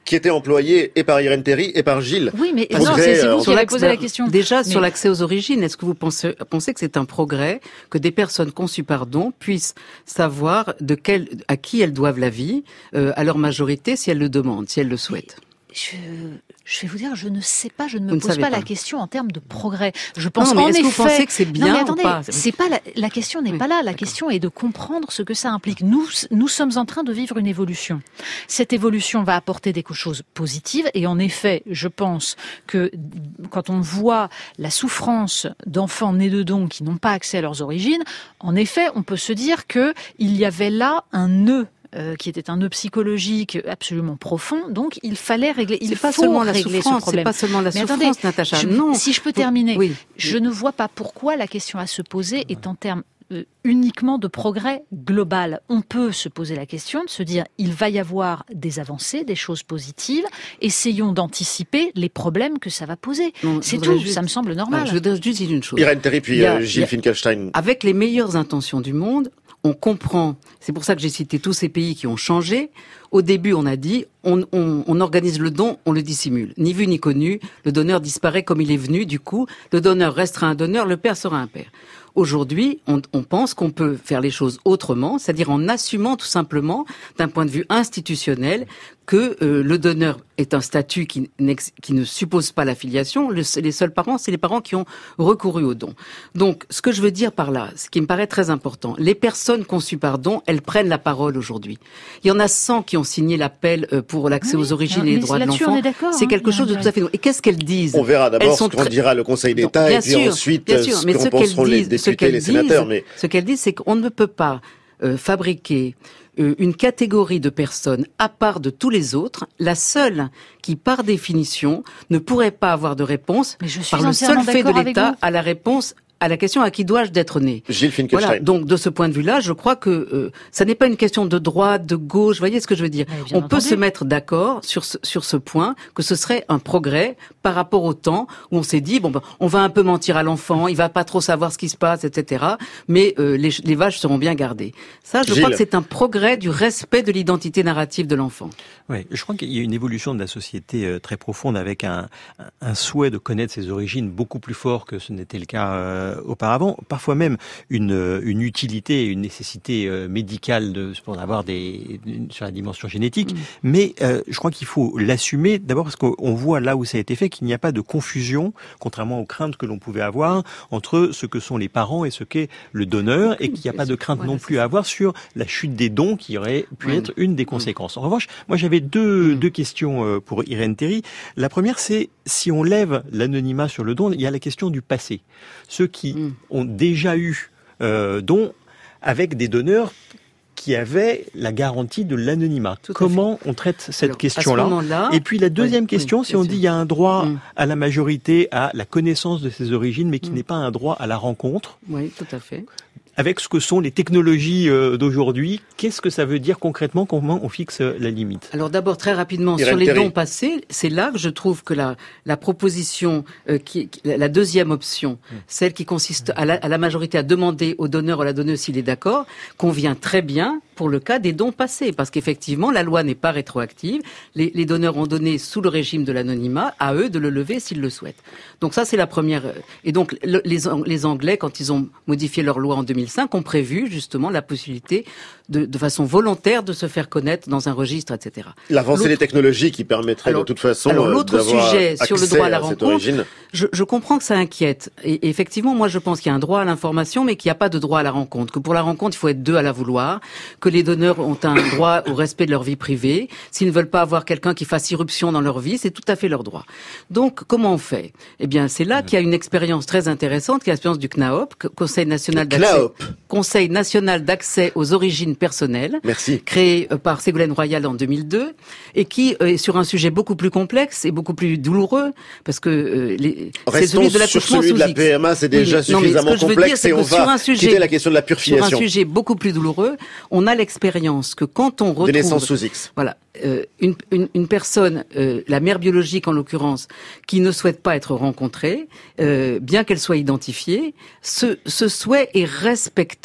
Speaker 1: qui était employé et par Irène Théry et par Gilles.
Speaker 13: Oui, mais
Speaker 1: Progrès,
Speaker 13: non, c'est, c'est vous
Speaker 1: euh,
Speaker 13: qui avez posé la question.
Speaker 16: Déjà,
Speaker 13: mais...
Speaker 16: sur l'accès aux origines, est-ce que vous pensez, pensez que c'est un progrès que des personnes conçues par don puissent savoir de quel, à qui elles doivent la vie, euh, à leur majorité, si elles le demandent, si elles le souhaitent?
Speaker 13: Je, je vais vous dire, je ne sais pas, je ne me
Speaker 16: vous
Speaker 13: pose
Speaker 16: ne
Speaker 13: pas,
Speaker 16: pas
Speaker 13: la question en termes de progrès. Je pense
Speaker 16: non, mais
Speaker 13: en
Speaker 16: est-ce
Speaker 13: effet.
Speaker 16: Que vous pensez que c'est bien
Speaker 13: non, mais attendez,
Speaker 16: ou pas
Speaker 13: c'est pas la, la question n'est oui, pas là. La d'accord. question est de comprendre ce que ça implique. Nous, nous sommes en train de vivre une évolution. Cette évolution va apporter des choses positives et en effet, je pense que quand on voit la souffrance d'enfants nés de dons qui n'ont pas accès à leurs origines, en effet, on peut se dire que il y avait là un nœud. Euh, qui était un nœud psychologique absolument profond, donc il fallait régler, il
Speaker 16: c'est
Speaker 13: faut
Speaker 16: pas seulement la
Speaker 13: régler ce problème.
Speaker 16: C'est pas seulement la
Speaker 13: Mais
Speaker 16: souffrance,
Speaker 13: attendez,
Speaker 16: Natacha.
Speaker 13: Je,
Speaker 16: non.
Speaker 13: Si je peux terminer,
Speaker 16: oui.
Speaker 13: je ne vois pas pourquoi la question à se poser est en termes euh, uniquement de progrès global. On peut se poser la question de se dire, il va y avoir des avancées, des choses positives, essayons d'anticiper les problèmes que ça va poser. Non, c'est tout, juste... ça me semble normal.
Speaker 16: Alors, je voudrais juste dire une chose.
Speaker 1: Irène Théry puis a, Gilles a, Finkelstein.
Speaker 16: Avec les meilleures intentions du monde, on comprend, c'est pour ça que j'ai cité tous ces pays qui ont changé. Au début, on a dit, on, on, on organise le don, on le dissimule. Ni vu ni connu, le donneur disparaît comme il est venu, du coup, le donneur restera un donneur, le père sera un père. Aujourd'hui, on, on pense qu'on peut faire les choses autrement, c'est-à-dire en assumant tout simplement, d'un point de vue institutionnel, que euh, le donneur est un statut qui, qui ne suppose pas la filiation. Le, les seuls parents, c'est les parents qui ont recouru au don. Donc, ce que je veux dire par là, ce qui me paraît très important, les personnes conçues par don, elles prennent la parole aujourd'hui. Il y en a cent qui ont signé l'appel pour l'accès oui, aux origines oui, et les droits de l'enfant. C'est quelque hein, chose de tout à fait nouveau. Et qu'est-ce qu'elles disent?
Speaker 1: On verra d'abord ce qu'en très... dira le Conseil d'État donc, et puis sûr, ensuite bien sûr, ce qu'en penseront les députés et les sénateurs. Mais...
Speaker 16: Ce qu'elles disent, c'est qu'on ne peut pas euh, fabriquer une catégorie de personnes à part de tous les autres, la seule qui, par définition, ne pourrait pas avoir de réponse par le seul fait de l'État à la réponse à la question à qui dois-je d'être né.
Speaker 1: Gilles Finkelstein.
Speaker 16: Voilà. Donc de ce point de vue-là, je crois que euh, ça n'est pas une question de droite, de gauche. Vous voyez ce que je veux dire? On entendu. peut se mettre d'accord sur ce, sur ce point que ce serait un progrès par rapport au temps où on s'est dit bon, ben, on va un peu mentir à l'enfant, il va pas trop savoir ce qui se passe, et cetera. Mais euh, les, les vaches seront bien gardées. Ça, je Gilles. crois que c'est un progrès du respect de l'identité narrative de l'enfant.
Speaker 12: Oui, je crois qu'il y a une évolution de la société euh, très profonde avec un, un souhait de connaître ses origines beaucoup plus fort que ce n'était le cas euh, auparavant, parfois même une, une utilité, une nécessité euh, médicale de, pour avoir des sur la dimension génétique, mmh. mais euh, je crois qu'il faut l'assumer d'abord parce qu'on voit là où ça a été fait qu'il n'y a pas de confusion, contrairement aux craintes que l'on pouvait avoir entre ce que sont les parents et ce qu'est le donneur, et qu'il n'y a pas de crainte voilà, non plus à avoir sur la chute des dons qui aurait pu mmh. être une des conséquences. En revanche, moi j'avais deux, mmh. deux questions pour Irène Théry. La première, c'est si on lève l'anonymat sur le don, il y a la question du passé. Ceux qui mmh. ont déjà eu euh, don avec des donneurs qui avaient la garantie de l'anonymat. Comment on traite cette Alors, question-là? Et puis la deuxième oui, question, oui, si on sûr. dit il y a un droit mmh. à la majorité, à la connaissance de ses origines, mais qui mmh. n'est pas un droit à la rencontre.
Speaker 16: Oui, tout à fait.
Speaker 12: Avec ce que sont les technologies d'aujourd'hui, qu'est-ce que ça veut dire concrètement? Comment on fixe la limite?
Speaker 16: Alors d'abord, très rapidement, Irène sur les Théry. dons passés, c'est là que je trouve que la, la proposition, euh, qui, la deuxième option, mmh. celle qui consiste à la, à la majorité à demander au donneur ou à la donneuse s'il est d'accord, convient très bien pour le cas des dons passés, parce qu'effectivement, la loi n'est pas rétroactive. Les, les donneurs ont donné sous le régime de l'anonymat, à eux de le lever s'ils le souhaitent. Donc ça, c'est la première. Et donc, le, les, les Anglais, quand ils ont modifié leur loi en deux mille cinq, ont prévu justement la possibilité de, de façon volontaire de se faire connaître dans un registre, et cetera.
Speaker 1: L'avancée des technologies qui permettrait alors, de toute façon
Speaker 16: alors, l'autre
Speaker 1: d'avoir
Speaker 16: sujet sur le droit à la rencontre,
Speaker 1: je,
Speaker 16: je comprends que ça inquiète. Et, et effectivement, moi, je pense qu'il y a un droit à l'information, mais qu'il n'y a pas de droit à la rencontre. Que pour la rencontre, il faut être deux à la vouloir. Que les donneurs ont un droit au respect de leur vie privée. S'ils ne veulent pas avoir quelqu'un qui fasse irruption dans leur vie, c'est tout à fait leur droit. Donc, comment on fait? Eh bien, c'est là qu'il y a une expérience très intéressante, qui est l'expérience du C N A O P, Conseil national d'accès, Conseil national d'accès aux origines personnelles,
Speaker 1: Merci.
Speaker 16: créé par Ségolène Royal en deux mille deux, et qui est sur un sujet beaucoup plus complexe et beaucoup plus douloureux, parce que euh, les,
Speaker 1: c'est celui de l'accouchement sous X. Sur celui de la P M A, c'est déjà oui, suffisamment non, complexe, dire, et on va sujet, quitter la question de la pure filiation.
Speaker 16: Sur un sujet beaucoup plus douloureux, on a l'expérience que quand on retrouve...
Speaker 1: Des naissances sous X.
Speaker 16: Voilà. Euh, une, une, une personne, euh, la mère biologique en l'occurrence, qui ne souhaite pas être rencontrée, euh, bien qu'elle soit identifiée, ce, ce souhait est respecté.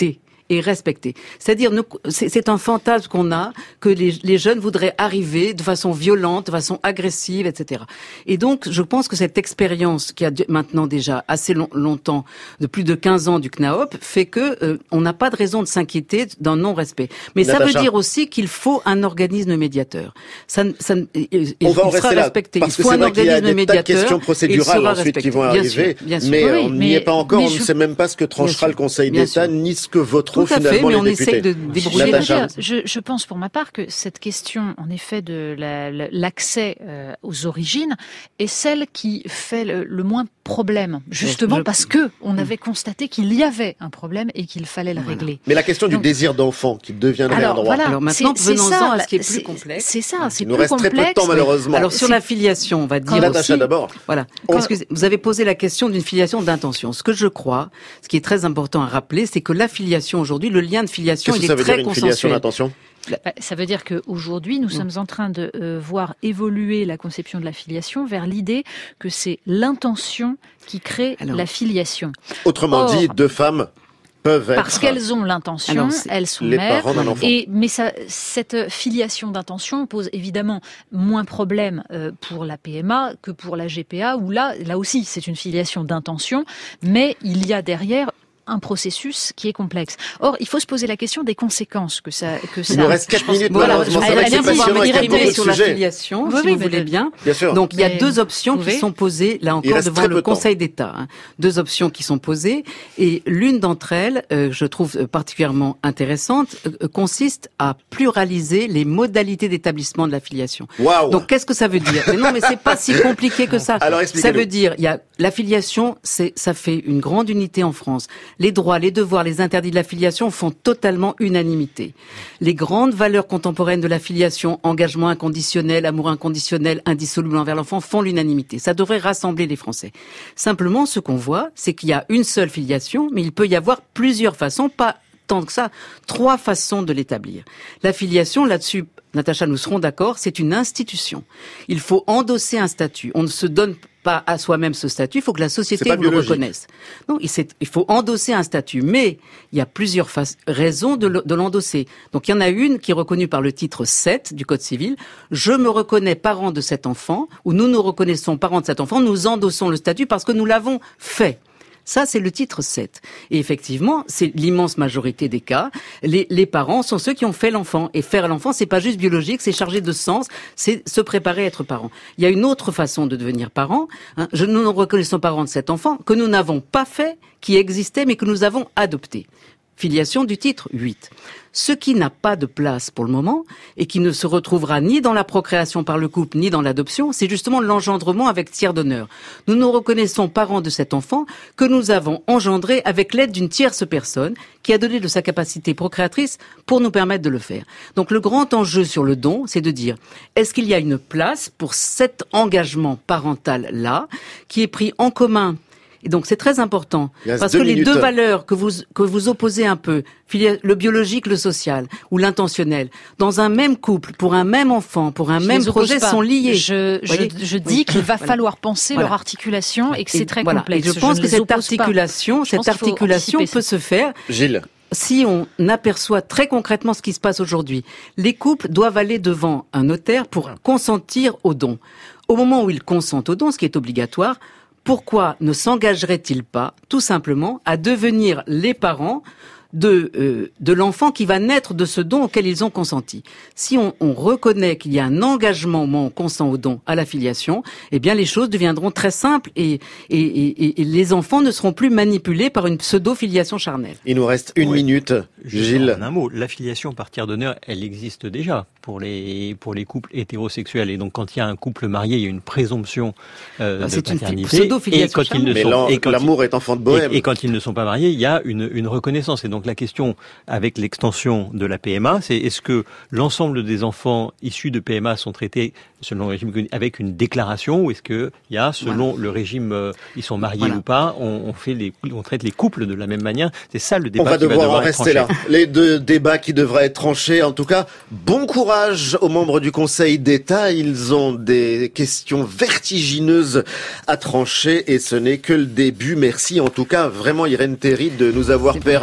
Speaker 16: est respecté. C'est-à-dire, nous, c'est, c'est un fantasme qu'on a, que les, les jeunes voudraient arriver de façon violente, de façon agressive, et cetera. Et donc, je pense que cette expérience qui a maintenant déjà assez long, longtemps, de plus de quinze ans du C N A O P, fait que euh, on n'a pas de raison de s'inquiéter d'un non-respect. Mais Natacha. Ça veut dire aussi qu'il faut un organisme médiateur. Ça, ça, il,
Speaker 1: on va en rester là,
Speaker 16: respecté.
Speaker 1: parce
Speaker 16: il faut
Speaker 1: que c'est
Speaker 16: un
Speaker 1: vrai qu'il y a des tas de
Speaker 16: questions
Speaker 1: procédurales ensuite
Speaker 16: respecté.
Speaker 1: qui vont
Speaker 16: bien
Speaker 1: arriver,
Speaker 16: sûr, bien sûr.
Speaker 1: mais
Speaker 16: Oui,
Speaker 1: on n'y
Speaker 16: mais,
Speaker 1: est pas encore, on
Speaker 16: je...
Speaker 1: ne sait même pas ce que tranchera le Conseil d'État,
Speaker 16: sûr.
Speaker 1: ni ce que voteront
Speaker 16: Tout à
Speaker 1: finalement
Speaker 16: fait, mais
Speaker 1: les
Speaker 16: on
Speaker 1: députés.
Speaker 16: essaye de débrouiller.
Speaker 13: Je, je, je pense pour ma part que cette question, en effet, de la, l'accès euh, aux origines est celle qui fait le, le moins problème, justement je... parce que on avait constaté qu'il y avait un problème et qu'il fallait le régler.
Speaker 1: Mais la question
Speaker 13: Donc,
Speaker 1: du désir d'enfant qui deviendrait
Speaker 13: alors,
Speaker 1: un droit.
Speaker 13: Voilà,
Speaker 16: alors maintenant,
Speaker 13: c'est,
Speaker 16: venons-en
Speaker 13: ça,
Speaker 16: à ce qui est plus
Speaker 13: c'est,
Speaker 16: complexe.
Speaker 13: C'est ça, c'est
Speaker 1: Il nous
Speaker 13: plus
Speaker 1: reste
Speaker 13: complexe.
Speaker 1: très peu de temps malheureusement.
Speaker 16: Alors sur c'est... la filiation, on va dire
Speaker 1: Natacha d'abord.
Speaker 16: Voilà. On... Excusez, vous avez posé la question d'une filiation d'intention. Ce que je crois, ce qui est très important à rappeler, c'est que la filiation aujourd'hui, le lien de filiation,
Speaker 1: Qu'est-ce
Speaker 16: il
Speaker 1: que
Speaker 16: est
Speaker 1: ça
Speaker 16: très
Speaker 1: veut dire, une
Speaker 16: consensuel.
Speaker 1: filiation d'intention ?
Speaker 13: Ça veut dire qu'aujourd'hui, nous mmh. sommes en train de euh, voir évoluer la conception de la filiation vers l'idée que c'est l'intention qui crée Alors, la filiation.
Speaker 1: Autrement Or, dit, deux femmes peuvent être...
Speaker 13: Parce qu'elles ont l'intention, Alors, elles sont
Speaker 1: les
Speaker 13: mères.
Speaker 1: Parents d'un enfant.
Speaker 13: Et, mais ça, cette filiation d'intention pose évidemment moins problème euh, pour la P M A que pour la G P A, où là, là aussi, c'est une filiation d'intention, mais il y a derrière un processus qui est complexe. Or, il faut se poser la question des conséquences que ça que ça.
Speaker 1: Il nous reste quatre minutes.
Speaker 16: Voilà,
Speaker 1: malheureusement, c'est vrai que c'est passionnant avec beaucoup de
Speaker 16: sur la
Speaker 1: sujets.
Speaker 16: filiation,
Speaker 13: oui,
Speaker 16: si
Speaker 13: oui,
Speaker 16: vous voulez
Speaker 13: de...
Speaker 16: bien.
Speaker 1: Bien sûr.
Speaker 16: Donc, il y a
Speaker 13: mais
Speaker 16: deux options qui sont posées là encore devant le Conseil d'État. Hein. Deux options qui sont posées, et l'une d'entre elles, euh, je trouve particulièrement intéressante, euh, consiste à pluraliser les modalités d'établissement de la filiation.
Speaker 1: Waouh.
Speaker 16: Donc, qu'est-ce que ça veut dire ? Mais non, mais c'est pas si compliqué que ça.
Speaker 1: Alors,
Speaker 16: ça veut dire, il y a la filiation, c'est ça fait une grande unité en France. Les droits, les devoirs, les interdits de la filiation font totalement unanimité. Les grandes valeurs contemporaines de la filiation, engagement inconditionnel, amour inconditionnel, indissoluble envers l'enfant, font l'unanimité. Ça devrait rassembler les Français. Simplement, ce qu'on voit, c'est qu'il y a une seule filiation, mais il peut y avoir plusieurs façons, pas tant que ça, trois façons de l'établir. La filiation, là-dessus, Natacha, nous serons d'accord, c'est une institution. Il faut endosser un statut. On ne se donne pas à soi-même ce statut, il faut que la société vous le reconnaisse. Non, il, il faut endosser un statut, mais il y a plusieurs fa- raisons de, le, de l'endosser. Donc il y en a une qui est reconnue par le titre sept du Code civil. Je me reconnais parent de cet enfant, ou nous nous reconnaissons parents de cet enfant, nous endossons le statut parce que nous l'avons fait. Ça, c'est le titre sept. Et effectivement, c'est l'immense majorité des cas. Les, les parents sont ceux qui ont fait l'enfant. Et faire l'enfant, c'est pas juste biologique, c'est chargé de sens, c'est se préparer à être parent. Il y a une autre façon de devenir parent. Hein. Je, nous nous reconnaissons parents de cet enfant que nous n'avons pas fait, qui existait, mais que nous avons adopté. Filiation du titre huit. Ce qui n'a pas de place pour le moment et qui ne se retrouvera ni dans la procréation par le couple ni dans l'adoption, c'est justement l'engendrement avec tiers d'honneur. Nous nous reconnaissons parents de cet enfant que nous avons engendré avec l'aide d'une tierce personne qui a donné de sa capacité procréatrice pour nous permettre de le faire. Donc le grand enjeu sur le don, c'est de dire, est-ce qu'il y a une place pour cet engagement parental-là qui est pris en commun ? Et donc c'est très important parce que les
Speaker 1: minutes.
Speaker 16: deux valeurs que vous que vous opposez un peu, le biologique, le social ou l'intentionnel, dans un même couple, pour un même enfant, pour un
Speaker 13: je
Speaker 16: même projet, sont liés.
Speaker 13: Je, je, je dis oui. qu'il va voilà. falloir penser voilà. leur articulation et que c'est et très
Speaker 16: voilà.
Speaker 13: complexe.
Speaker 16: Et je pense je que cette articulation, cette articulation peut se faire.
Speaker 1: Gilles.
Speaker 16: Si on aperçoit très concrètement ce qui se passe aujourd'hui, les couples doivent aller devant un notaire pour consentir au don. Au moment où ils consentent au don, ce qui est obligatoire, pourquoi ne s'engageraient-ils pas, tout simplement, à devenir les parents de euh, de l'enfant qui va naître de ce don auquel ils ont consenti. Si on, on reconnaît qu'il y a un engagement au moment où on consent au don, à la filiation, eh bien les choses deviendront très simples et et, et, et les enfants ne seront plus manipulés par une pseudo-filiation charnelle.
Speaker 1: Il nous reste une oui. minute, Gilles.
Speaker 12: En un mot, la filiation par tiers d'honneur, elle existe déjà pour les pour les couples hétérosexuels et donc quand il y a un couple marié, il y a une présomption euh, ah, de paternité.
Speaker 16: Une pseudo-filiation
Speaker 12: et quand
Speaker 16: charnelle.
Speaker 12: ils ne sont,
Speaker 1: et quand l'amour
Speaker 12: ils,
Speaker 1: est enfant de bohème.
Speaker 12: Et, et quand ils ne sont pas mariés, il y a une une reconnaissance et donc Donc la question avec l'extension de la P M A, c'est est-ce que l'ensemble des enfants issus de P M A sont traités selon le régime avec une déclaration ou est-ce que il y a selon voilà. le régime euh, ils sont mariés voilà. ou pas, on, on fait les on traite les couples de la même manière. C'est ça le débat.
Speaker 1: On va
Speaker 12: qui
Speaker 1: devoir,
Speaker 12: va devoir
Speaker 1: en rester là. Les deux débats qui devraient être tranchés. En tout cas, bon courage aux membres du Conseil d'État. Ils ont des questions vertigineuses à trancher et ce n'est que le début. Merci en tout cas vraiment Irène Théry de nous avoir permis d'apprendre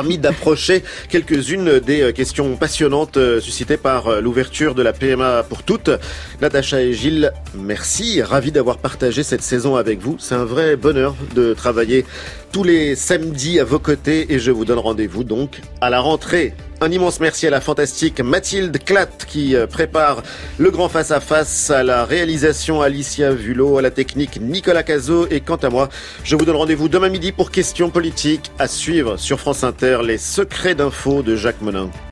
Speaker 1: décrocher quelques-unes des questions passionnantes suscitées par l'ouverture de la P M A pour toutes. Natacha et Gilles, merci. Ravi d'avoir partagé cette saison avec vous. C'est un vrai bonheur de travailler tous les samedis à vos côtés et je vous donne rendez-vous donc à la rentrée. Un immense merci à la fantastique Mathilde Klatt qui prépare le grand face-à-face, à la réalisation Alicia Vulot, à la technique Nicolas Cazot et quant à moi, je vous donne rendez-vous demain midi pour Questions politiques à suivre sur France Inter, les secrets d'info de Jacques Monin.